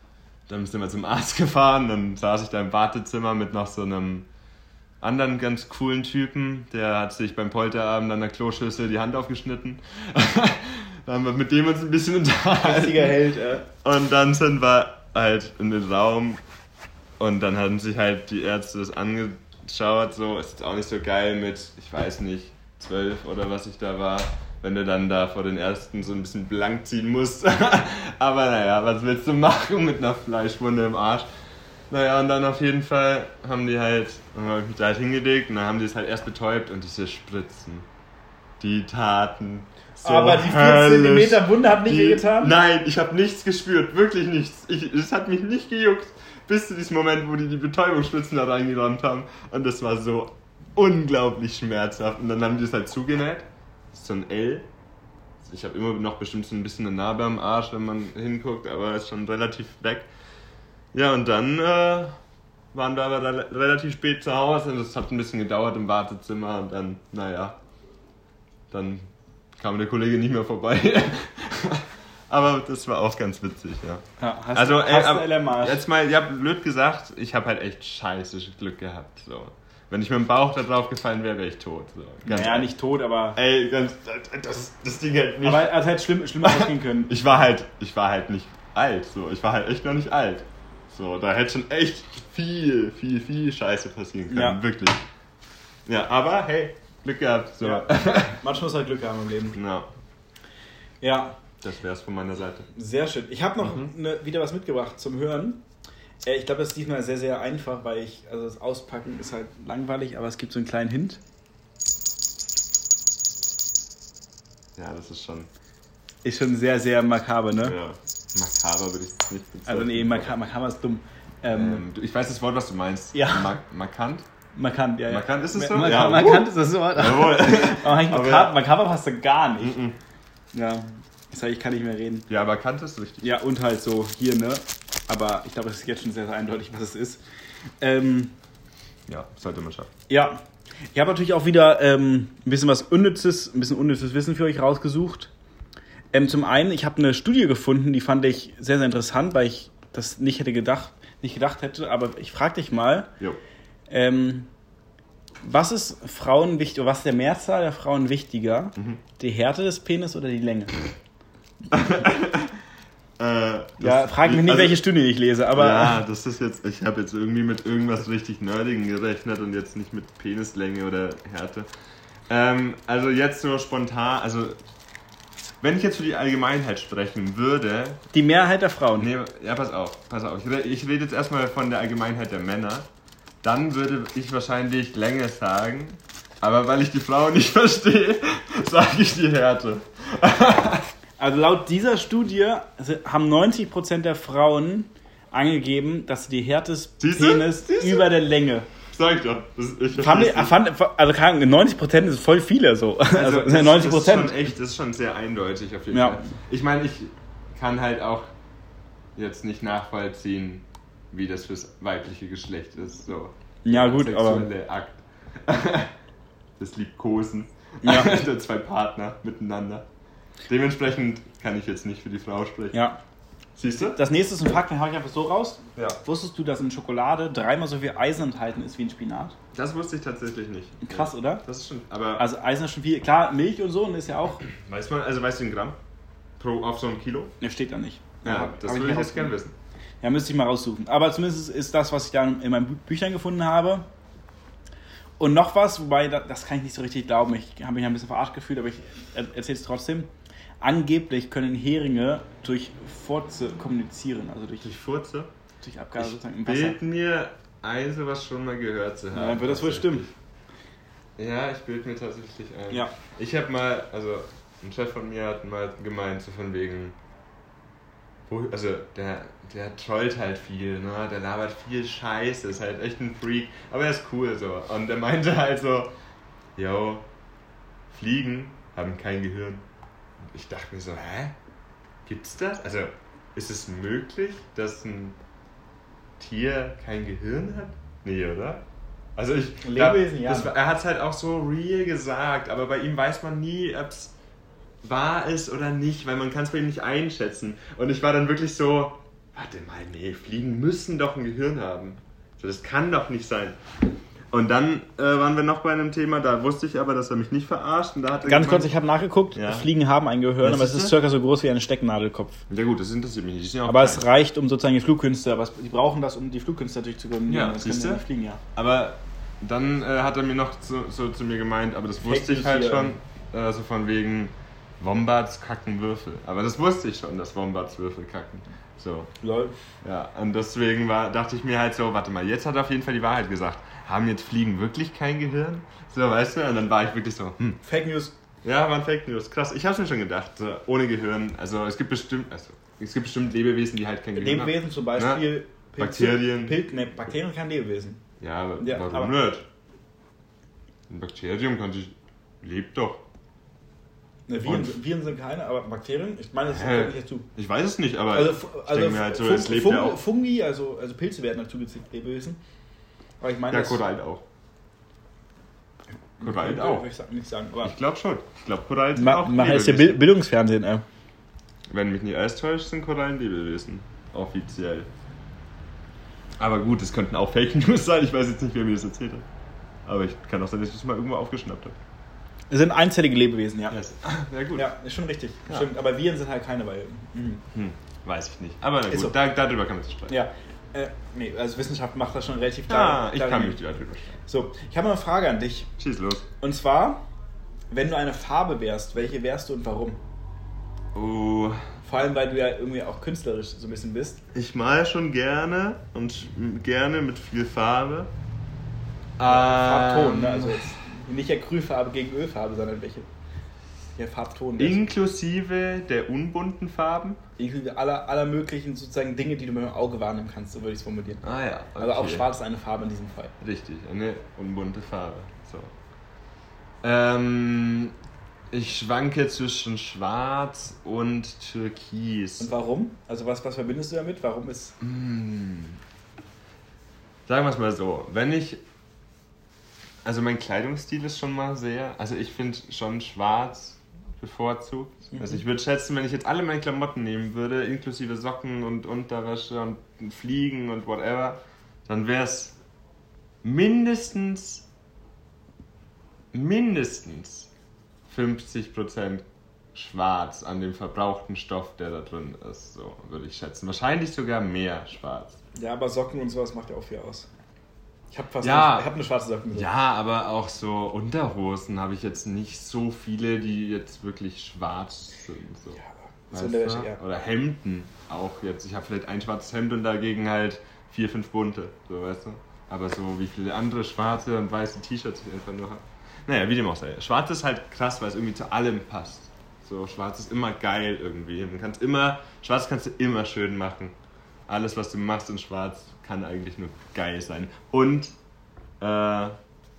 dann sind wir zum Arzt gefahren, dann saß ich da im Wartezimmer mit noch so einem anderen ganz coolen Typen, der hat sich beim Polterabend an der Kloschüssel die Hand aufgeschnitten. Da haben wir mit dem uns ein bisschen unterhalten. Richtiger Held, äh. Und dann sind wir halt in den Raum und dann hatten sich halt die Ärzte das angeschaut, so, ist jetzt auch nicht so geil mit, ich weiß nicht, zwölf oder was ich da war, wenn du dann da vor den Ärzten so ein bisschen blank ziehen musst. Aber naja, was willst du machen mit einer Fleischwunde im Arsch? Naja, und dann auf jeden Fall haben die halt, dann habe ich mich da halt hingelegt und dann haben die es halt erst betäubt und diese Spritzen, die taten so aber die fünf Zentimeter Wunde hat nicht die, wehgetan? Nein, ich habe nichts gespürt, wirklich nichts. Ich, es hat mich nicht gejuckt, bis zu diesem Moment, wo die die Betäubungsspritzen da reingerammt haben. Und das war so unglaublich schmerzhaft. Und dann haben die es halt zugenäht. Das ist so ein L. Ich habe immer noch bestimmt so ein bisschen eine Narbe am Arsch, wenn man hinguckt, aber ist schon relativ weg. Ja, und dann äh, waren wir aber re- relativ spät zu Hause und das hat ein bisschen gedauert im Wartezimmer und dann, naja, dann kam der Kollege nicht mehr vorbei. Aber das war auch ganz witzig, ja. ja hast also, du, ey, hast ab, du L M A? jetzt mal, ja, blöd gesagt, ich habe halt echt scheiße Glück gehabt, so. Wenn ich mit dem Bauch da drauf gefallen wäre, wäre ich tot. So. Ganz naja, nicht tot, aber... Ey, ganz, das, das Ding halt nicht... Aber es hätte schlimm, schlimmer ausgehen können. Ich war halt, ich war halt nicht alt, so. Ich war halt echt noch nicht alt. So, da hätte schon echt viel, viel, viel Scheiße passieren können, ja. wirklich. Ja, aber hey, Glück gehabt. So. Ja. Manchmal muss halt Glück haben im Leben. Ja. Ja. Das wär's von meiner Seite. Sehr schön. Ich habe noch mhm. ne, wieder was mitgebracht zum Hören. Ich glaube, das ist diesmal sehr, sehr einfach, weil ich, also das Auspacken ist halt langweilig, aber es gibt so einen kleinen Hint. Ja, das ist schon... Ist schon sehr, sehr makaber, ne? Ja, makaber würde ich es nicht bezeichnen. Also nee, makaber, makaber ist dumm. Ähm, ähm, ich weiß das Wort, was du meinst. Ja. Ma- markant? Markant, ja, ja. Markant ist es so? Ma- ja. Markant ist das so. Jawohl. Aber makaber, makaber passt da gar nicht. Mm-mm. Ja, das heißt, ich kann nicht mehr reden. Ja, markant ist richtig. Ja, und halt so hier, ne? Aber ich glaube, es ist jetzt schon sehr, sehr eindeutig, was es ist. Ähm, ja, sollte man schaffen. Ja, ich habe natürlich auch wieder ähm, ein bisschen was Unnützes, ein bisschen unnützes Wissen für euch rausgesucht. Ähm, zum einen, ich habe eine Studie gefunden, die fand ich sehr, sehr interessant, weil ich das nicht hätte gedacht, nicht gedacht hätte. Aber ich frage dich mal, ähm, was ist Frauen wichtig, oder was ist der Mehrzahl der Frauen wichtiger? Mhm. Die Härte des Penis oder die Länge? Äh, ja, frag mich nicht, also, welche Studie ich lese, aber... Ja, das ist jetzt... Ich habe jetzt irgendwie mit irgendwas richtig Nerdigen gerechnet und jetzt nicht mit Penislänge oder Härte. Ähm, also jetzt so spontan... Also, wenn ich jetzt für die Allgemeinheit sprechen würde... Die Mehrheit der Frauen? Nee, ja, pass auf, pass auf. Ich, ich rede jetzt erstmal von der Allgemeinheit der Männer. Dann würde ich wahrscheinlich Länge sagen. Aber weil ich die Frauen nicht verstehe, sage ich die Härte. Also laut dieser Studie haben neunzig Prozent der Frauen angegeben, dass sie die Härte des Penis Siehste? über der Länge. Sag ich doch. Das, ich fand ich, fand, also neunzig Prozent ist voll viele so. Also, also neunzig Prozent. Das ist schon echt, das ist schon sehr eindeutig auf jeden ja. Fall. Ich meine, ich kann halt auch jetzt nicht nachvollziehen, wie das fürs weibliche Geschlecht ist. So. Ja gut, sexuelle aber... Akt. Das Liebkosen ja. der zwei Partner miteinander. Dementsprechend kann ich jetzt nicht für die Frau sprechen. Ja. Siehst du? Das nächste ist ein Fakt, den habe ich einfach so raus. Ja. Wusstest du, dass in Schokolade dreimal so viel Eisen enthalten ist wie in Spinat? Das wusste ich tatsächlich nicht. Krass, ja. oder? Das ist schon, aber... Also Eisen ist schon viel. Klar, Milch und so und ist ja auch... Weiß man, also weißt du den Gramm? Pro auf so ein Kilo? Ne, steht da nicht. Ja, ja das würde ich jetzt gerne wissen. Ja, müsste ich mal raussuchen. Aber zumindest ist das, was ich da in meinen Büchern gefunden habe. Und noch was, wobei, das kann ich nicht so richtig glauben. Ich habe mich ein bisschen verarscht gefühlt, aber ich erzähle es trotzdem. Angeblich können Heringe durch Furze kommunizieren. Also durch, durch Furze? Durch Abgase ich sozusagen im Wasser. Bild mir ein, sowas schon mal gehört zu haben. Ja, dann wird das wohl stimmen. Ja, ich bild mir tatsächlich ein. Ja. Ich habe mal, also ein Chef von mir hat mal gemeint, so von wegen, also der, der trollt halt viel, ne? Der labert viel Scheiße, ist halt echt ein Freak, aber er ist cool so. Und er meinte halt so, yo, Fliegen haben kein Gehirn. Ich dachte mir so, hä? Gibt's das? Also, ist es möglich, dass ein Tier kein Gehirn hat? Nee, oder? Also ich... Lebewesen, ja. Das, er hat es halt auch so real gesagt, aber bei ihm weiß man nie, ob es wahr ist oder nicht, weil man kann es bei ihm nicht einschätzen. Und ich war dann wirklich so, warte mal, nee, Fliegen müssen doch ein Gehirn haben. So, das kann doch nicht sein. Und dann äh, waren wir noch bei einem Thema, da wusste ich aber, dass er mich nicht verarscht. Und da hat er Ganz gemeint, kurz, ich habe nachgeguckt, ja. Fliegen haben ein Gehirn, Was aber ist es ist das? circa so groß wie ein Stecknadelkopf. Ja gut, das interessiert mich nicht. Die sind ja auch Aber klein. es reicht, um sozusagen die Flugkünste, aber es- die brauchen das, um die Flugkünste natürlich zu koordinieren. Ja, das können siehst sie du? nicht fliegen, ja. Aber dann äh, hat er mir noch so, so zu mir gemeint, aber das wusste Fake ich halt News schon, äh, so von wegen Wombats kacken Würfel. Aber das wusste ich schon, dass Wombats Würfel kacken. So, Lol. ja, und deswegen war, dachte ich mir halt so, warte mal, jetzt hat er auf jeden Fall die Wahrheit gesagt. Haben jetzt Fliegen wirklich kein Gehirn? So, weißt du? Und dann war ich wirklich so, hm. Fake News. Ja, waren Fake News, krass. Ich hab's mir schon gedacht, so, ohne Gehirn. Also es gibt bestimmt, also es gibt bestimmt Lebewesen, die halt kein Gehirn haben. Lebewesen zum Beispiel. Pilze, Bakterien. Pil ne, Bakterien kein Lebewesen. Ja, aber Ja, warum aber- nicht? Ein Bakterium kann sich, lebt doch. Ne, Viren, Und? Viren sind keine, aber Bakterien, ich meine, das Hä? kommt nicht dazu. Ich weiß es nicht, aber Also, ich also denke mir halt so, Fun- es lebt Fun- ja auch. Fungi, also, also Pilze werden dazu gezählt, Lebewesen. Aber ich meine, Ja, das- Korallen auch. Korallen auch. Ich sag nicht sagen, aber Ich glaube schon. Ich glaube, Korallen sind Ma auch mach jetzt hier Lebewesen. Bild Bildungsfernsehen, ey. Wenn mich nicht alles täuscht, sind Korallen Lebewesen. Offiziell. Aber gut, es könnten auch Fake News sein. Ich weiß jetzt nicht, wer mir das erzählt hat. Aber ich kann auch sein, dass ich das mal irgendwo aufgeschnappt habe. Es sind einzellige Lebewesen, ja. Yes. Ja, gut. Ja, ist schon richtig. Ja. Stimmt, aber Viren sind halt keine, weil. Mhm. Hm, weiß ich nicht. Aber na Ist gut, so. da, darüber kann man sich streiten. Ja. Äh, nee, also Wissenschaft macht das schon relativ Ja, klar. ich klar- kann mich darüber streiten. So, ich habe mal eine Frage an dich. Schieß los. Und zwar, wenn du eine Farbe wärst, welche wärst du und warum? Oh, Vor allem, weil du ja irgendwie auch künstlerisch so ein bisschen bist. ich mal schon gerne und gerne mit viel Farbe. Farbton, Ähm, ne? Also jetzt nicht Acrylfarbe gegen Ölfarbe, sondern welche? Ja, Farbton. der ist- Inklusive der unbunten Farben. Inklusive aller, aller möglichen sozusagen Dinge, die du mit dem Auge wahrnehmen kannst, so würde ich es formulieren. Ah ja. Okay. Also auch schwarz ist eine Farbe in diesem Fall. Richtig, eine unbunte Farbe. So. Ähm, ich schwanke zwischen Schwarz und Türkis. Und warum? Also was, was verbindest du damit? Warum ist... Hm. Sagen wir es mal so, wenn ich, also mein Kleidungsstil ist schon mal sehr, also ich finde schon schwarz bevorzugt. Mhm. Also ich würde schätzen, wenn ich jetzt alle meine Klamotten nehmen würde, inklusive Socken und Unterwäsche und Fliegen und whatever, dann wäre es mindestens, mindestens fünfzig Prozent schwarz an dem verbrauchten Stoff, der da drin ist, so würde ich schätzen. Wahrscheinlich sogar mehr schwarz. Ja, aber Socken und sowas macht ja auch viel aus. Ich habe fast Ja. eine, ich hab eine schwarze Socke. mit. Ja, aber auch so Unterhosen habe ich jetzt nicht so viele, die jetzt wirklich schwarz sind. So. Ja, Weißt so in der Wäsche, du? ja. Oder Hemden auch jetzt. Ich habe vielleicht ein schwarzes Hemd und dagegen halt vier, fünf bunte, so weißt du. Aber so wie viele andere schwarze und weiße T-Shirts ich einfach nur habe. Naja, wie dem auch sei. Schwarz ist halt krass, weil es irgendwie zu allem passt. So, schwarz ist immer geil irgendwie. Man kann's immer, schwarz kannst du immer schön machen. Alles, was du machst in schwarz, kann eigentlich nur geil sein. Und, äh, ja,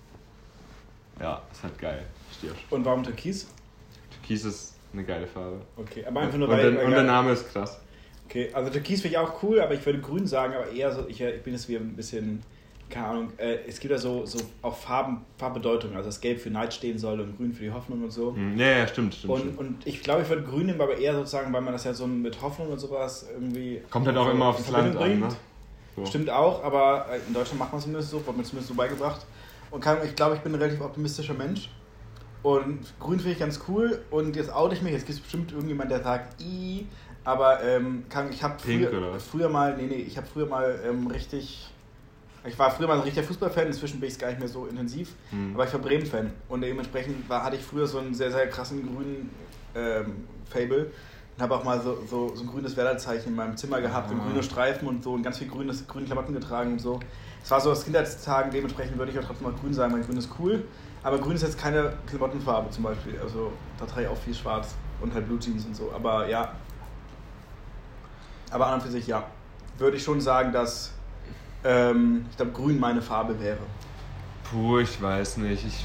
ist halt geil. Ich stehe auf Und warum Türkis? Türkis ist eine geile Farbe. Okay, aber einfach nur und, weil... der, weil und der geil- Name ist krass. Okay, also Türkis finde ich auch cool, aber ich würde grün sagen, aber eher so, ich, ich bin jetzt wieder ein bisschen, keine Ahnung, äh, es gibt ja so, so auch Farben, Farbbedeutungen, also dass Gelb für Neid stehen soll und Grün für die Hoffnung und so. Hm, Ja, ja, stimmt, stimmt. Und, stimmt. und ich glaube, ich würde grün nehmen, aber eher sozusagen, weil man das ja so mit Hoffnung und sowas irgendwie... Kommt halt auch so immer in aufs Verbindung Land an, bringt. ne? So. Stimmt auch, aber in Deutschland macht man es zumindest so, wurde mir zumindest so beigebracht. Und kann, ich glaube, ich bin ein relativ optimistischer Mensch. Und grün finde ich ganz cool. Und jetzt oute ich mich, jetzt gibt es bestimmt irgendjemand, der sagt, i, aber ähm, kann, ich habe Pink, früher, oder was? früher mal, nee, nee, ich habe früher mal ähm, richtig, ich war früher mal ein richtiger Fußballfan, inzwischen bin ich es gar nicht mehr so intensiv, Hm. aber ich war Bremen-Fan. Und dementsprechend war, hatte ich früher so einen sehr, sehr krassen grünen ähm, Fable. Und habe auch mal so, so, so ein grünes Werder-Zeichen in meinem Zimmer gehabt, und Ah. grüne Streifen und so und ganz viel grünes, grüne Klamotten getragen und so. Es war so aus Kindheitstagen, dementsprechend würde ich auch trotzdem mal grün sagen, weil grün ist cool. Aber grün ist jetzt keine Klamottenfarbe zum Beispiel. Also da trage ich auch viel schwarz und halt Blue Jeans und so. Aber ja. Aber an und für sich ja. Würde ich schon sagen, dass ähm, ich glaube grün meine Farbe wäre. Puh, ich weiß nicht. Ich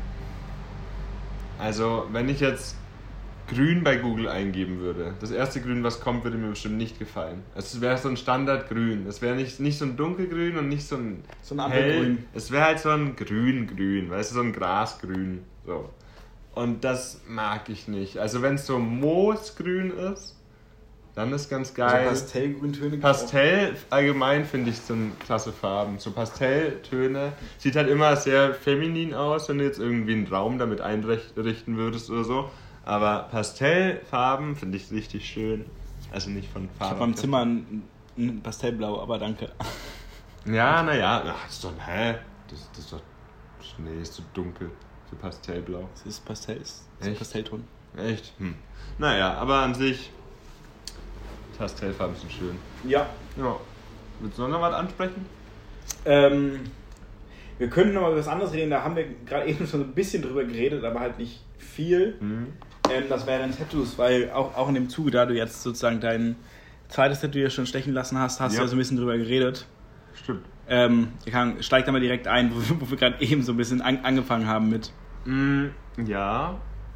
also, wenn ich jetzt grün bei Google eingeben würde, das erste Grün, was kommt, würde mir bestimmt nicht gefallen. Es wäre so ein Standardgrün. Es wäre nicht, nicht so ein dunkelgrün und nicht so ein So ein hell. Ampelgrün. Es wäre halt so ein grün-grün, weißt du, so ein Grasgrün. So. Und das mag ich nicht. Also wenn es so Moosgrün ist, Dann ist ganz geil. Also Pastellgrüntöne. Pastell allgemein finde ich so eine klasse Farben. So Pastelltöne. Sieht halt immer sehr feminin aus, wenn du jetzt irgendwie einen Raum damit einrichten würdest oder so. Aber Pastellfarben finde ich richtig schön. Also nicht von Farben. Ich habe am Zimmer ein, ein Pastellblau, aber danke. Ja, naja. Ach, ist doch, hä? Das, das ist doch, Schnee ist zu dunkel für Pastellblau. Es ist Pastell, es ist Pastellton. Echt? Hm. Naja, aber an sich, Pastellfarben sind schön. Ja. Ja. Willst du noch was ansprechen? Ähm, wir könnten noch mal über was anderes reden, da haben wir gerade eben schon so ein bisschen drüber geredet, aber halt nicht viel. Mhm. Ähm, das wären Tattoos, weil auch, auch in dem Zuge, da du jetzt sozusagen dein zweites Tattoo ja schon stechen lassen hast, hast ja. du ja so ein bisschen drüber geredet. Stimmt. Ähm, ich kann, steig da mal direkt ein, wo, wo wir gerade eben so ein bisschen an, angefangen haben mit. Mm, ja.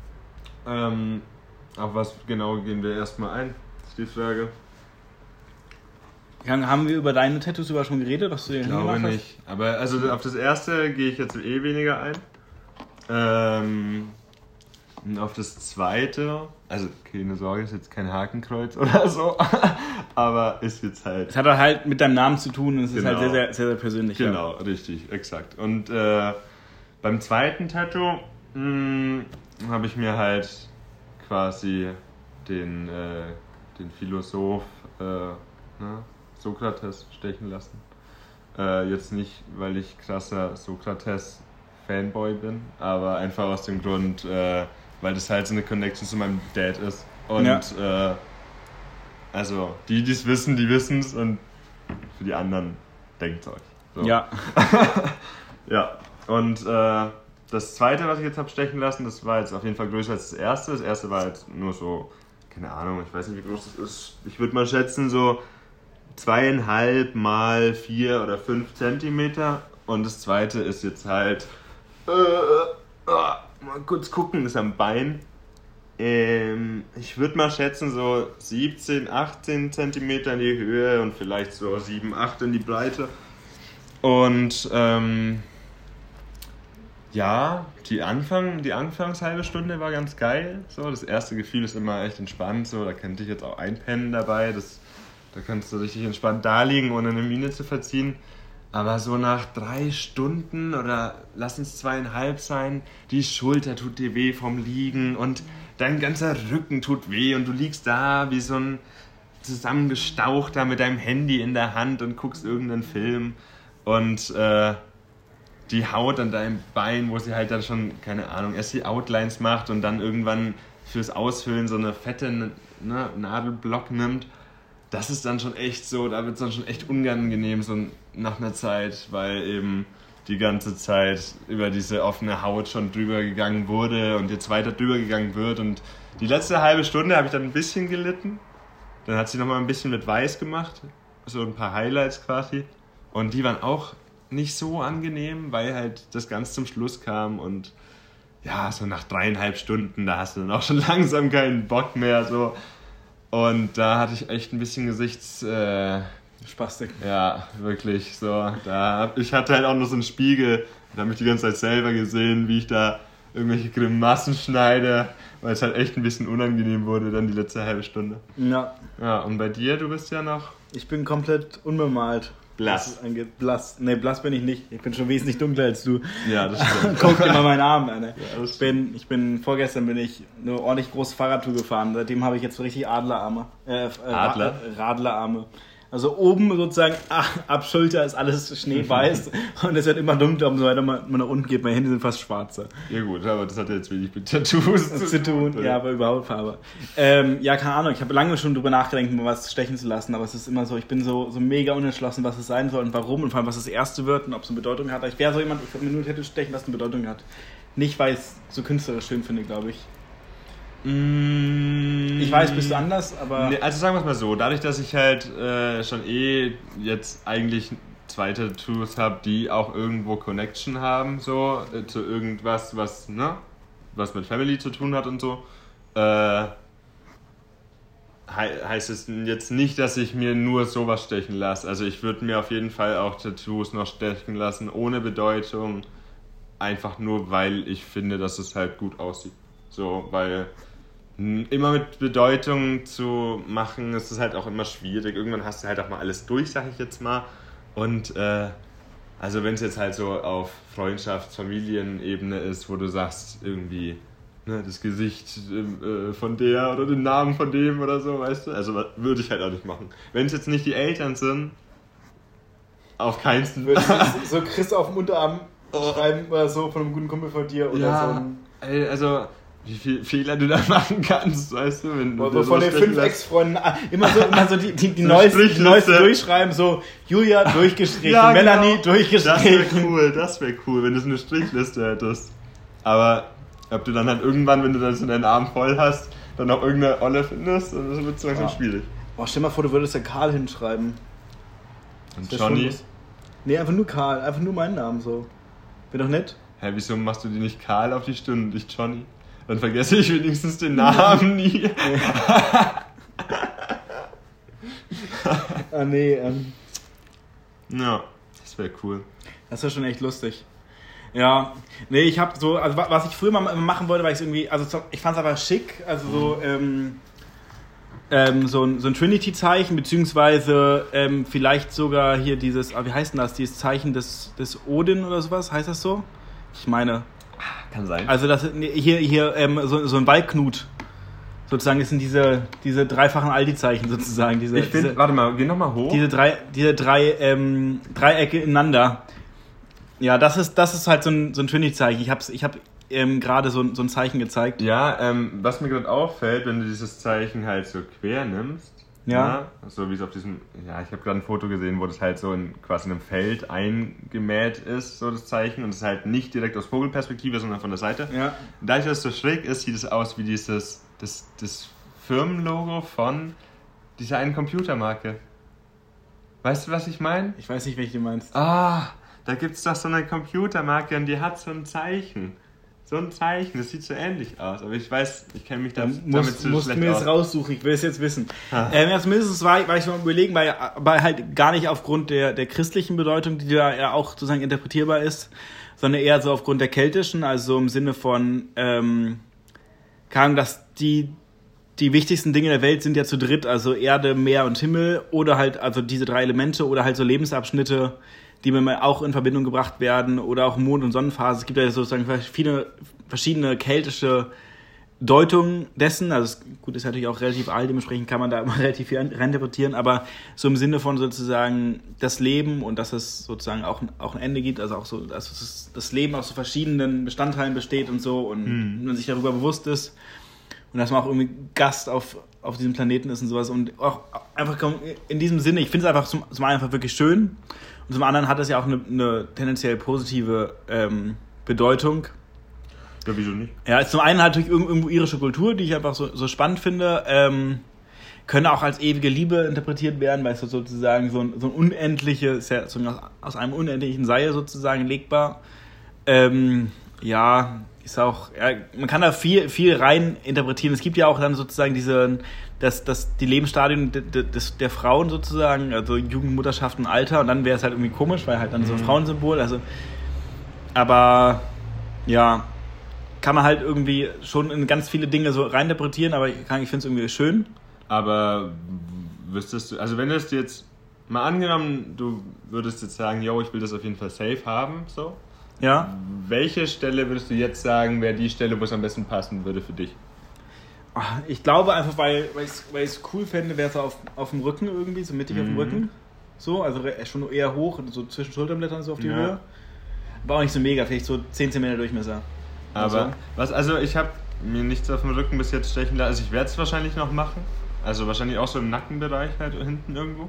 Ähm, auf was genau gehen wir erstmal ein? Das ist die Frage. Kann, haben wir über deine Tattoos sogar schon geredet? Was du dir Ich glaube nicht. Aber also auf das erste gehe ich jetzt eh weniger ein. Ähm, und auf das zweite, also keine Sorge, ist jetzt kein Hakenkreuz oder so, aber ist jetzt halt... Es hat halt mit deinem Namen zu tun und es genau. ist halt sehr, sehr, sehr, sehr persönlich. Genau, ja. richtig, exakt. Und äh, beim zweiten Tattoo habe ich mir halt quasi den, äh, den Philosoph äh, ne, Sokrates stechen lassen. Äh, jetzt nicht, weil ich krasser Sokrates-Fanboy bin, aber einfach aus dem Grund, äh, weil das halt so eine Connection zu meinem Dad ist. Und ja. äh, also die, die es wissen, die wissen es und für die anderen denkt euch. So. Ja. Ja, und äh, das zweite, was ich jetzt habe stechen lassen, das war jetzt auf jeden Fall größer als das erste. Das erste war jetzt nur so, keine Ahnung, ich weiß nicht, wie groß das ist. Ich würde mal schätzen, so zweieinhalb mal vier oder fünf Zentimeter. Und das zweite ist jetzt halt, äh, äh, mal kurz gucken, ist am Bein. Ähm, ich würde mal schätzen, so siebzehn, achtzehn Zentimeter in die Höhe und vielleicht so sieben, acht in die Breite. Und ähm, ja, die Anfang, die Anfangshalbe Stunde war ganz geil. So, das erste Gefühl ist immer echt entspannt. So, da könnte ich jetzt auch einpennen dabei. Das, da kannst du richtig entspannt da liegen, ohne eine Miene zu verziehen. Aber so nach drei Stunden oder lass es zweieinhalb sein, die Schulter tut dir weh vom Liegen und dein ganzer Rücken tut weh und du liegst da wie so ein zusammengestauchter mit deinem Handy in der Hand und guckst irgendeinen Film und äh, die Haut an deinem Bein, wo sie halt dann schon, keine Ahnung, erst die Outlines macht und dann irgendwann fürs Ausfüllen so eine fette ne, Nadelblock nimmt, das ist dann schon echt so, da wird es dann schon echt unangenehm so nach einer Zeit, weil eben die ganze Zeit über diese offene Haut schon drüber gegangen wurde und jetzt weiter drüber gegangen wird und die letzte halbe Stunde habe ich dann ein bisschen gelitten, dann hat sie nochmal ein bisschen mit Weiß gemacht, so ein paar Highlights quasi und die waren auch nicht so angenehm, weil halt das ganz zum Schluss kam und ja, so nach dreieinhalb Stunden, da hast du dann auch schon langsam keinen Bock mehr, so. Und da hatte ich echt ein bisschen Gesichts... Äh, Spastik. Ja, wirklich, so. Da, ich hatte halt auch noch so einen Spiegel, da habe ich die ganze Zeit selber gesehen, wie ich da irgendwelche Grimassen schneide, weil es halt echt ein bisschen unangenehm wurde, dann die letzte halbe Stunde. Ja. Ja, und bei dir, du bist ja noch... Ich bin komplett unbemalt. Blass. Blass. Nee, blass bin ich nicht. Ich bin schon wesentlich dunkler als du. Ja, das stimmt. Guck dir mal meinen Arm an. Ja, ich, bin, ich bin, vorgestern bin ich eine ordentlich große Fahrradtour gefahren. Seitdem habe ich jetzt so richtig Adlerarme. Äh, Adler? Radlerarme. Also oben sozusagen ab Schulter ist alles schneeweiß und es wird immer dunkler, umso weiter man, man nach unten geht. Meine Hände sind fast schwarze. Ja gut, aber das hat ja jetzt wenig mit Tattoos zu tun. Ja, aber überhaupt Farbe. Ähm, ja, keine Ahnung, ich habe lange schon drüber nachgedacht, mal was stechen zu lassen, aber es ist immer so, ich bin so, so mega unentschlossen, was es sein soll und warum und vor allem, was das erste wird und ob es eine Bedeutung hat. Ich wäre so jemand, ich würde mir nur ein Tattoo stechen, was eine Bedeutung hat. Nicht, weil ich es so künstlerisch schön finde, glaube ich. Ich weiß, bist du anders, aber... Nee, also sagen wir es mal so, dadurch, dass ich halt äh, schon eh jetzt eigentlich zwei Tattoos habe, die auch irgendwo Connection haben, so, äh, zu irgendwas, was, ne, was mit Family zu tun hat und so, äh, he- heißt es jetzt nicht, dass ich mir nur sowas stechen lasse. Also ich würde mir auf jeden Fall auch Tattoos noch stechen lassen, ohne Bedeutung, einfach nur, weil ich finde, dass es halt gut aussieht. So, weil... immer mit Bedeutung zu machen, ist es halt auch immer schwierig. Irgendwann hast du halt auch mal alles durch, sag ich jetzt mal. Und äh, also wenn es jetzt halt so auf Freundschafts-, Familienebene ist, wo du sagst, irgendwie ne, das Gesicht äh, von der oder den Namen von dem oder so, weißt du? Also würde ich halt auch nicht machen. Wenn es jetzt nicht die Eltern sind, auf keinen Fall. So Chris auf dem Unterarm schreiben oder so von einem guten Kumpel von dir oder ja, so. Ein also wie viele Fehler du da machen kannst, weißt du, wenn du oder von den fünf Ex-Freunden immer so, immer so die, die, die, so neuesten, die neuesten durchschreiben, so Julia durchgestrichen, ja, Melanie genau. durchgestrichen. Das wäre cool, das wäre cool, wenn du so eine Strichliste hättest. Aber ob du dann halt irgendwann, wenn du dann so deinen Arm voll hast, dann noch irgendeine Olle findest, dann wird es langsam ja. schwierig. Boah, stell mal vor, du würdest ja Karl hinschreiben. Und Johnny? Nee, einfach nur Karl, einfach nur meinen Namen so. Wäre doch nett. Hä, wieso machst du die nicht Karl auf die Stirn und nicht Johnny? Dann vergesse ich wenigstens den Namen nie. ah nee, ähm. Ja, das wäre cool. Das wäre schon echt lustig. Ja, nee, ich habe so, also was ich früher mal machen wollte, weil ich irgendwie, also ich fand es aber schick, also so, ähm, ähm, so ein, so ein Trinity-Zeichen, beziehungsweise ähm, vielleicht sogar hier dieses, ah, wie heißt denn das, dieses Zeichen des, des Odin oder sowas, heißt das so? Ich meine... Kann sein. Also das hier, hier ähm, so, so ein Waldknut. Sozusagen, das sind diese, diese dreifachen Aldi-Zeichen sozusagen. Diese, ich finde, warte mal, geh nochmal hoch. Diese drei, diese drei ähm, Dreiecke ineinander. Ja, das ist, das ist halt so ein, so ein Trinity-Zeichen. Ich habe ich hab, ähm, gerade so, so ein Zeichen gezeigt. Ja, ähm, was mir gerade auffällt, wenn du dieses Zeichen halt so quer nimmst, ja, na, so wie es auf diesem, ja, ich habe gerade ein Foto gesehen, wo das halt so in quasi in einem Feld eingemäht ist, so das Zeichen, und es ist halt nicht direkt aus Vogelperspektive, sondern von der Seite. Ja. Dadurch, dass es so schräg ist, sieht es aus wie dieses, das, das Firmenlogo von dieser einen Computermarke. Weißt du, was ich meine? Ich weiß nicht, welche du meinst. Ah, da gibt es doch so eine Computermarke und die hat so ein Zeichen. So ein Zeichen, das sieht so ähnlich aus, aber ich weiß, ich kenne mich da, damit muss, zu musst schlecht du mir aus. das raussuchen, ich will es jetzt wissen. Ähm, ja, zumindest war, war ich so überlegen, weil, weil halt gar nicht aufgrund der, der christlichen Bedeutung, die da ja auch sozusagen interpretierbar ist, sondern eher so aufgrund der keltischen, also im Sinne von, ähm, keine Ahnung, dass die, die wichtigsten Dinge der Welt sind ja zu dritt, also Erde, Meer und Himmel, oder halt, also diese drei Elemente, oder halt so Lebensabschnitte, die mir auch in Verbindung gebracht werden, oder auch Mond- und Sonnenphase. Es gibt ja sozusagen viele verschiedene keltische Deutungen dessen. Also es, gut, ist natürlich auch relativ alt, dementsprechend kann man da immer relativ viel reinterpretieren, aber so im Sinne von sozusagen das Leben und dass es sozusagen auch, auch ein Ende gibt, also auch so, dass es, das Leben aus so verschiedenen Bestandteilen besteht und so und mhm. man sich darüber bewusst ist und dass man auch irgendwie Gast auf, auf diesem Planeten ist und sowas und auch einfach in diesem Sinne, ich finde es einfach zum, zum einen einfach wirklich schön. Und zum anderen hat das ja auch eine, eine tendenziell positive ähm, Bedeutung. Ja, wieso nicht? Ja, zum einen halt durch irgendwo irische Kultur, die ich einfach so, so spannend finde, ähm, können auch als ewige Liebe interpretiert werden, weil es sozusagen so ein, so ein unendliche, ist ja aus, aus einem unendlichen Seil sozusagen legbar. Ähm, ja, ist auch, ja, man kann da viel, viel rein interpretieren. Es gibt ja auch dann sozusagen diese, das, das, die Lebensstadien des, der Frauen sozusagen, also Jugend, Mutterschaft und Alter, und dann wäre es halt irgendwie komisch, weil halt dann so ein Frauensymbol, also, aber, ja, kann man halt irgendwie schon in ganz viele Dinge so reininterpretieren, aber ich, ich finde es irgendwie schön. Aber wüsstest du, also wenn du es jetzt, mal angenommen, du würdest jetzt sagen, yo, ich will das auf jeden Fall safe haben, so. Ja. Welche Stelle würdest du jetzt sagen, wäre die Stelle, wo es am besten passen würde für dich? Ich glaube einfach, weil, weil ich weil es cool fände, wäre es auf, auf dem Rücken irgendwie, so mittig mhm. auf dem Rücken. So, also schon eher hoch, so zwischen Schulterblättern so auf die ja. Höhe. Aber auch nicht so mega, vielleicht so zehn Zentimeter Durchmesser. Aber, also. was, also ich habe mir nichts auf dem Rücken bis jetzt stechen lassen. Also ich werde es wahrscheinlich noch machen. Also wahrscheinlich auch so im Nackenbereich halt hinten irgendwo.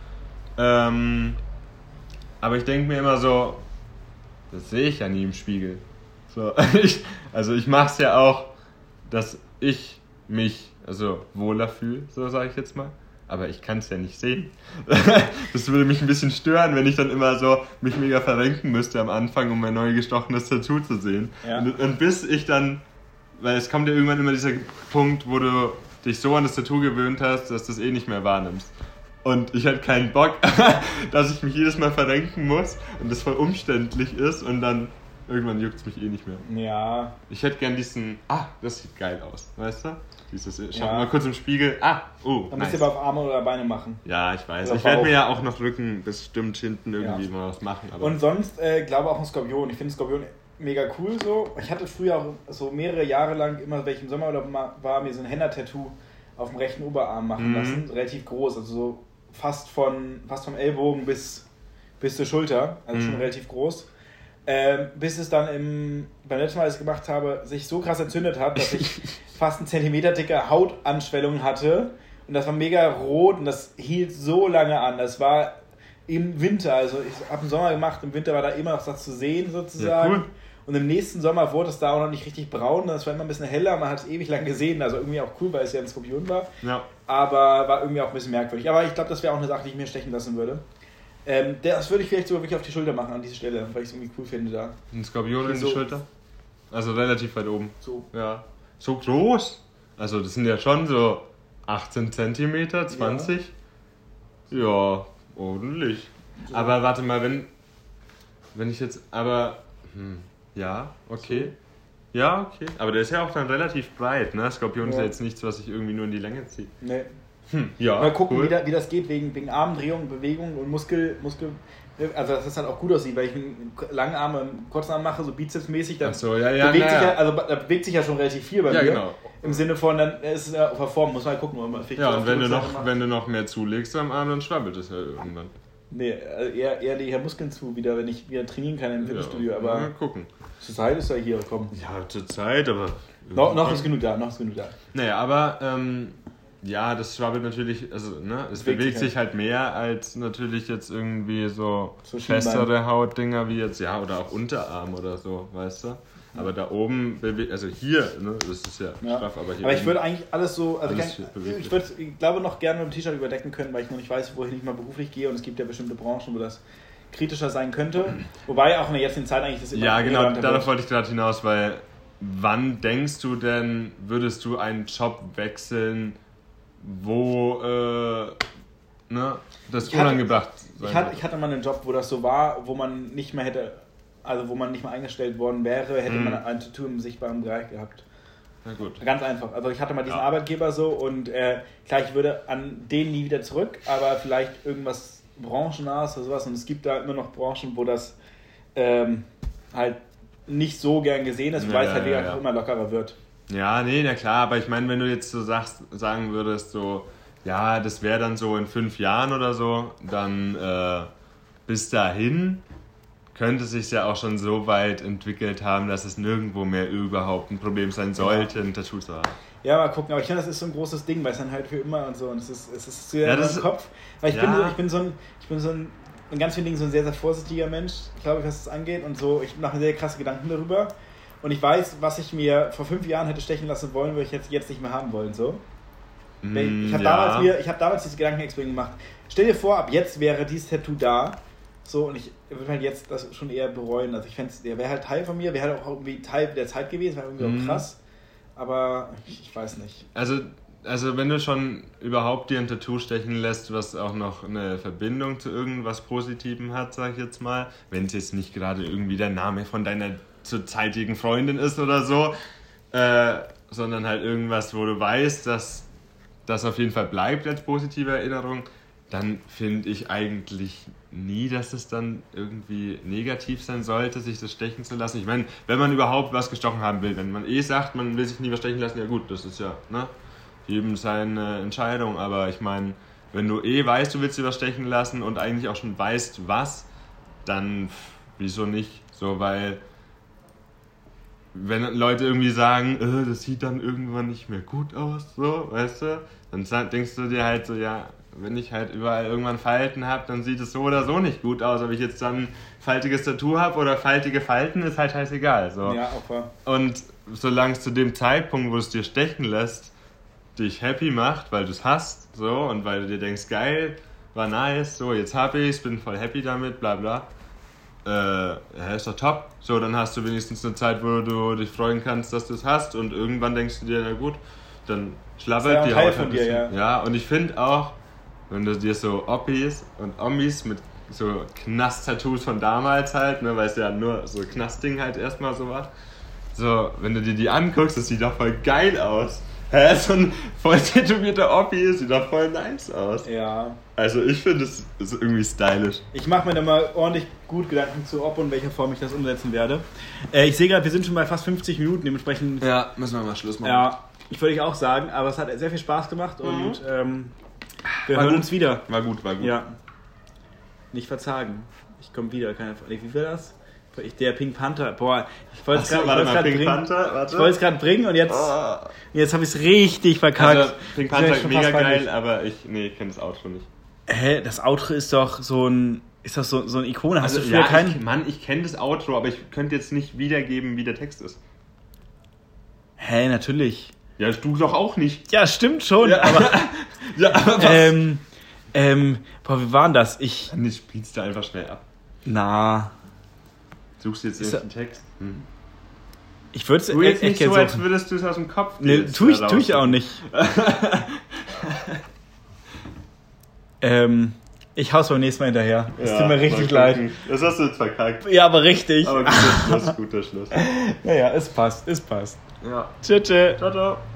Ähm, aber ich denke mir immer so, das sehe ich ja nie im Spiegel. So, ich, also ich mache es ja auch, dass ich mich also wohler fühle, so sage ich jetzt mal. Aber ich kann es ja nicht sehen. Das würde mich ein bisschen stören, wenn ich dann immer so mich mega verrenken müsste am Anfang, um mein neu gestochenes Tattoo zu sehen. Ja. Und, und bis ich dann, weil es kommt ja irgendwann immer dieser Punkt, wo du dich so an das Tattoo gewöhnt hast, dass du es eh nicht mehr wahrnimmst. Und ich hatte keinen Bock, dass ich mich jedes Mal verrenken muss und das voll umständlich ist und dann Irgendwann juckt es mich eh nicht mehr. Ja. Ich hätte gern diesen, ah, das sieht geil aus, weißt du? Dieses, schau Ja. mal kurz im Spiegel, ah, oh, Dann nice. müsst ihr aber auf Arme oder Beine machen. Ja, ich weiß. Oder Ich werde Bauch. mir ja auch noch Rücken bestimmt hinten irgendwie Ja. mal was machen. Aber Und sonst, äh, glaube auch ein Skorpion. Ich finde Skorpion mega cool so. Ich hatte früher auch so mehrere Jahre lang, immer wenn ich im Sommerurlaub ma- war, mir so ein Henna-Tattoo auf dem rechten Oberarm machen Mhm. lassen. Relativ groß, also so fast, von, fast vom Ellbogen bis, bis zur Schulter. Also schon Mhm. relativ groß. Ähm, bis es dann im, beim letzten Mal, als ich es gemacht habe, sich so krass entzündet hat, dass ich fast einen Zentimeter dicke Hautanschwellung hatte. Und das war mega rot und das hielt so lange an. Das war im Winter, also ich habe im Sommer gemacht, im Winter war da immer noch was zu sehen sozusagen. Ja, cool. Und im nächsten Sommer wurde es da auch noch nicht richtig braun, das war immer ein bisschen heller, man hat es ewig lang gesehen, also irgendwie auch cool, weil es ja ein Skorpion war. ja. Aber war irgendwie auch ein bisschen merkwürdig. Aber ich glaube, das wäre auch eine Sache, die ich mir stechen lassen würde. Ähm, das würde ich vielleicht sogar wirklich auf die Schulter machen an dieser Stelle, weil ich es irgendwie cool finde da. Ein Skorpion in die So. Schulter? Also relativ weit oben. So. Ja. So groß? Also das sind ja schon so achtzehn Zentimeter, zwanzig? Ja, ordentlich. So. Aber warte mal, wenn, wenn ich jetzt, aber, hm, ja, okay. Ja, okay. Aber der ist ja auch dann relativ breit, ne? Skorpion ist Ja. ja jetzt nichts, was sich irgendwie nur in die Länge zieht. Nee. Hm, ja, Mal gucken, cool. wie, da, wie das geht wegen, wegen Armdrehung, Bewegung und Muskel, Muskel. Also dass das halt auch gut aussieht, weil ich einen langen Arm, einen kurzen Arm mache, so bizepsmäßig, dann Ach so, ja, ja, bewegt na sich ja. ja, also da bewegt sich ja schon relativ viel bei Ja, mir. genau. Im Sinne von, dann ist es ja auf der Form, muss man halt gucken, ob man vielleicht Ja, auf und die wenn du, Rückseite noch, macht. wenn du noch mehr zulegst am Arm, dann schwabbelt es ja irgendwann. Nee, also eher, eher lege ich ja Muskeln zu, wieder, wenn ich wieder trainieren kann im Fitnessstudio, ja, aber mal gucken. zur Zeit ist er hier, komm. Ja, zur Zeit, aber... No, noch ist genug da, noch ist genug da. Naja, aber ähm, ja, das schwabbelt natürlich, also ne, es Bewegt bewegt sich sich halt mehr als natürlich jetzt irgendwie so, So Schienbein. festere Hautdinger wie jetzt, ja, oder auch Unterarm oder so, weißt du? Aber da oben bewegt, also hier, ne, das ist ja, Ja. straff, aber hier Aber ich oben- würde eigentlich alles so, also Alles kann, beweglich. ich würde, ich glaube, noch gerne mit dem T-Shirt überdecken können, weil ich noch nicht weiß, wohin ich mal beruflich gehe und es gibt ja bestimmte Branchen, wo das kritischer sein könnte. Wobei auch in der jetzigen Zeit eigentlich das immer Ja, genau, relevanter darauf wird. wollte ich gerade hinaus, weil wann denkst du denn, würdest du einen Job wechseln, wo äh, ne, das Ich hatte- unangebracht sein Ich hatte, wird? ich hatte mal einen Job, wo das so war, wo man nicht mehr hätte, also wo man nicht mehr eingestellt worden wäre, hätte Mhm. man ein Tattoo im sichtbaren Bereich gehabt. Na gut. Ganz einfach. Also ich hatte mal diesen Ja. Arbeitgeber so und äh, klar, ich würde an den nie wieder zurück, aber vielleicht irgendwas branchennahes oder sowas. Und es gibt da immer noch Branchen, wo das ähm, halt nicht so gern gesehen ist, Ja, weil es halt ja, wieder ja. einfach immer lockerer wird. Ja, nee, na klar, aber ich meine, wenn du jetzt so sagst, sagen würdest, so, ja, das wäre dann so in fünf Jahren oder so, dann äh, bis dahin könnte es sich ja auch schon so weit entwickelt haben, dass es nirgendwo mehr überhaupt ein Problem sein sollte, ein Tattoo zu haben. Ja, mal gucken, aber ich finde, das ist so ein großes Ding, weil es dann halt für immer und so und es ist, es ist sehr Ja, in das meinem ist- Kopf. Weil ich, ja. bin so, ich bin so ein, ich bin so ein, in ganz vielen Dingen so ein sehr, sehr vorsichtiger Mensch, glaube ich, was das angeht und so, ich mache mir sehr krasse Gedanken darüber und ich weiß, was ich mir vor fünf Jahren hätte stechen lassen wollen, würde ich jetzt, jetzt nicht mehr haben wollen, so. Mm, Ich habe ja. damals, mir- ich hab damals dieses Gedankenexperiment gemacht. Stell dir vor, ab jetzt wäre dieses Tattoo da. So, und ich würde halt jetzt das schon eher bereuen. Also ich fände der wäre halt Teil von mir, wäre halt auch irgendwie Teil der Zeit gewesen, wäre irgendwie Mhm. auch krass. Aber ich, ich weiß nicht. Also, also wenn du schon überhaupt dir ein Tattoo stechen lässt, was auch noch eine Verbindung zu irgendwas Positivem hat, sag ich jetzt mal, wenn es jetzt nicht gerade irgendwie der Name von deiner zurzeitigen Freundin ist oder so, äh, sondern halt irgendwas, wo du weißt, dass das auf jeden Fall bleibt als positive Erinnerung, dann finde ich eigentlich nie, dass es dann irgendwie negativ sein sollte, sich das stechen zu lassen. Ich meine, wenn man überhaupt was gestochen haben will, wenn man eh sagt, man will sich nie was stechen lassen, ja gut, das ist ja, ne, jedem seine Entscheidung, aber ich meine, wenn du eh weißt, du willst dir was stechen lassen und eigentlich auch schon weißt, was, dann pff, wieso nicht? So, weil wenn Leute irgendwie sagen, äh, das sieht dann irgendwann nicht mehr gut aus, so, weißt du, dann sag- denkst du dir halt so, ja, wenn ich halt überall irgendwann Falten habe, dann sieht es so oder so nicht gut aus. Ob ich jetzt dann ein faltiges Tattoo habe oder faltige Falten, ist halt scheißegal. So. Ja, auch wahr. Und solange es zu dem Zeitpunkt, wo du es dir stechen lässt, dich happy macht, weil du es hast, so, und weil du dir denkst, geil, war nice, so, jetzt hab ich's, bin voll happy damit, bla bla. Äh, ja, ist doch top. So, dann hast du wenigstens eine Zeit, wo du dich freuen kannst, dass du es hast, und irgendwann denkst du dir, na gut, dann schlabbert Ist ja die ein Teil Haut von ein dir, bisschen. ja. Ja, und ich finde auch, wenn du dir so Oppis und Omis mit so Knast-Tattoos von damals halt, ne, weil es ja nur so Knastding halt erstmal so war. So, wenn du dir die anguckst, das sieht doch voll geil aus. Hä, so ein voll tätowierter Oppi, sieht doch voll nice aus. Ja. Also ich finde, es ist irgendwie stylisch. Ich mache mir da mal ordentlich gut Gedanken zu, ob und in welcher Form ich das umsetzen werde. Äh, ich sehe gerade, wir sind schon bei fast fünfzig Minuten, dementsprechend... Ja, müssen wir mal Schluss machen. Ja, ich würde ich auch sagen, aber es hat sehr viel Spaß gemacht mhm. und ähm, wir war hören gut. uns wieder. War gut, war gut. Ja. Nicht verzagen. Ich komme wieder. Keine Frage. Wie war das? Ich, der Pink Panther. Boah, ich wollte es so, gerade bringen und jetzt, oh. jetzt habe ich es richtig verkackt. Also, Pink Panther ist mega geil, aber ich nee, ich kenne das Outro nicht. Hä, das Outro ist doch so ein ist doch so, so eine Ikone. Hast also, du früher ja, keinen? Ich, Mann, ich kenne das Outro, aber ich könnte jetzt nicht wiedergeben, wie der Text ist. Hä, natürlich. Ja, du doch auch nicht. Ja, stimmt schon, ja. aber ja, aber was? Ähm, ähm, boah, wie war denn das? Ich Dann spielst du einfach schnell ab. Na, suchst du jetzt irgendeinen Text? Hm. Ich würde es du jetzt nicht so, suchen. Als würdest du es aus dem Kopf. Nee, tu ich, tu ich auch nicht. ähm, ich hau's beim nächsten Mal hinterher. Es ja, tut mir richtig leid. Das hast du jetzt verkackt. Ja, aber richtig. Aber guter Schluss, guter Schluss. Naja, es passt, es passt. Ja. Tschüss. Ciao, ciao.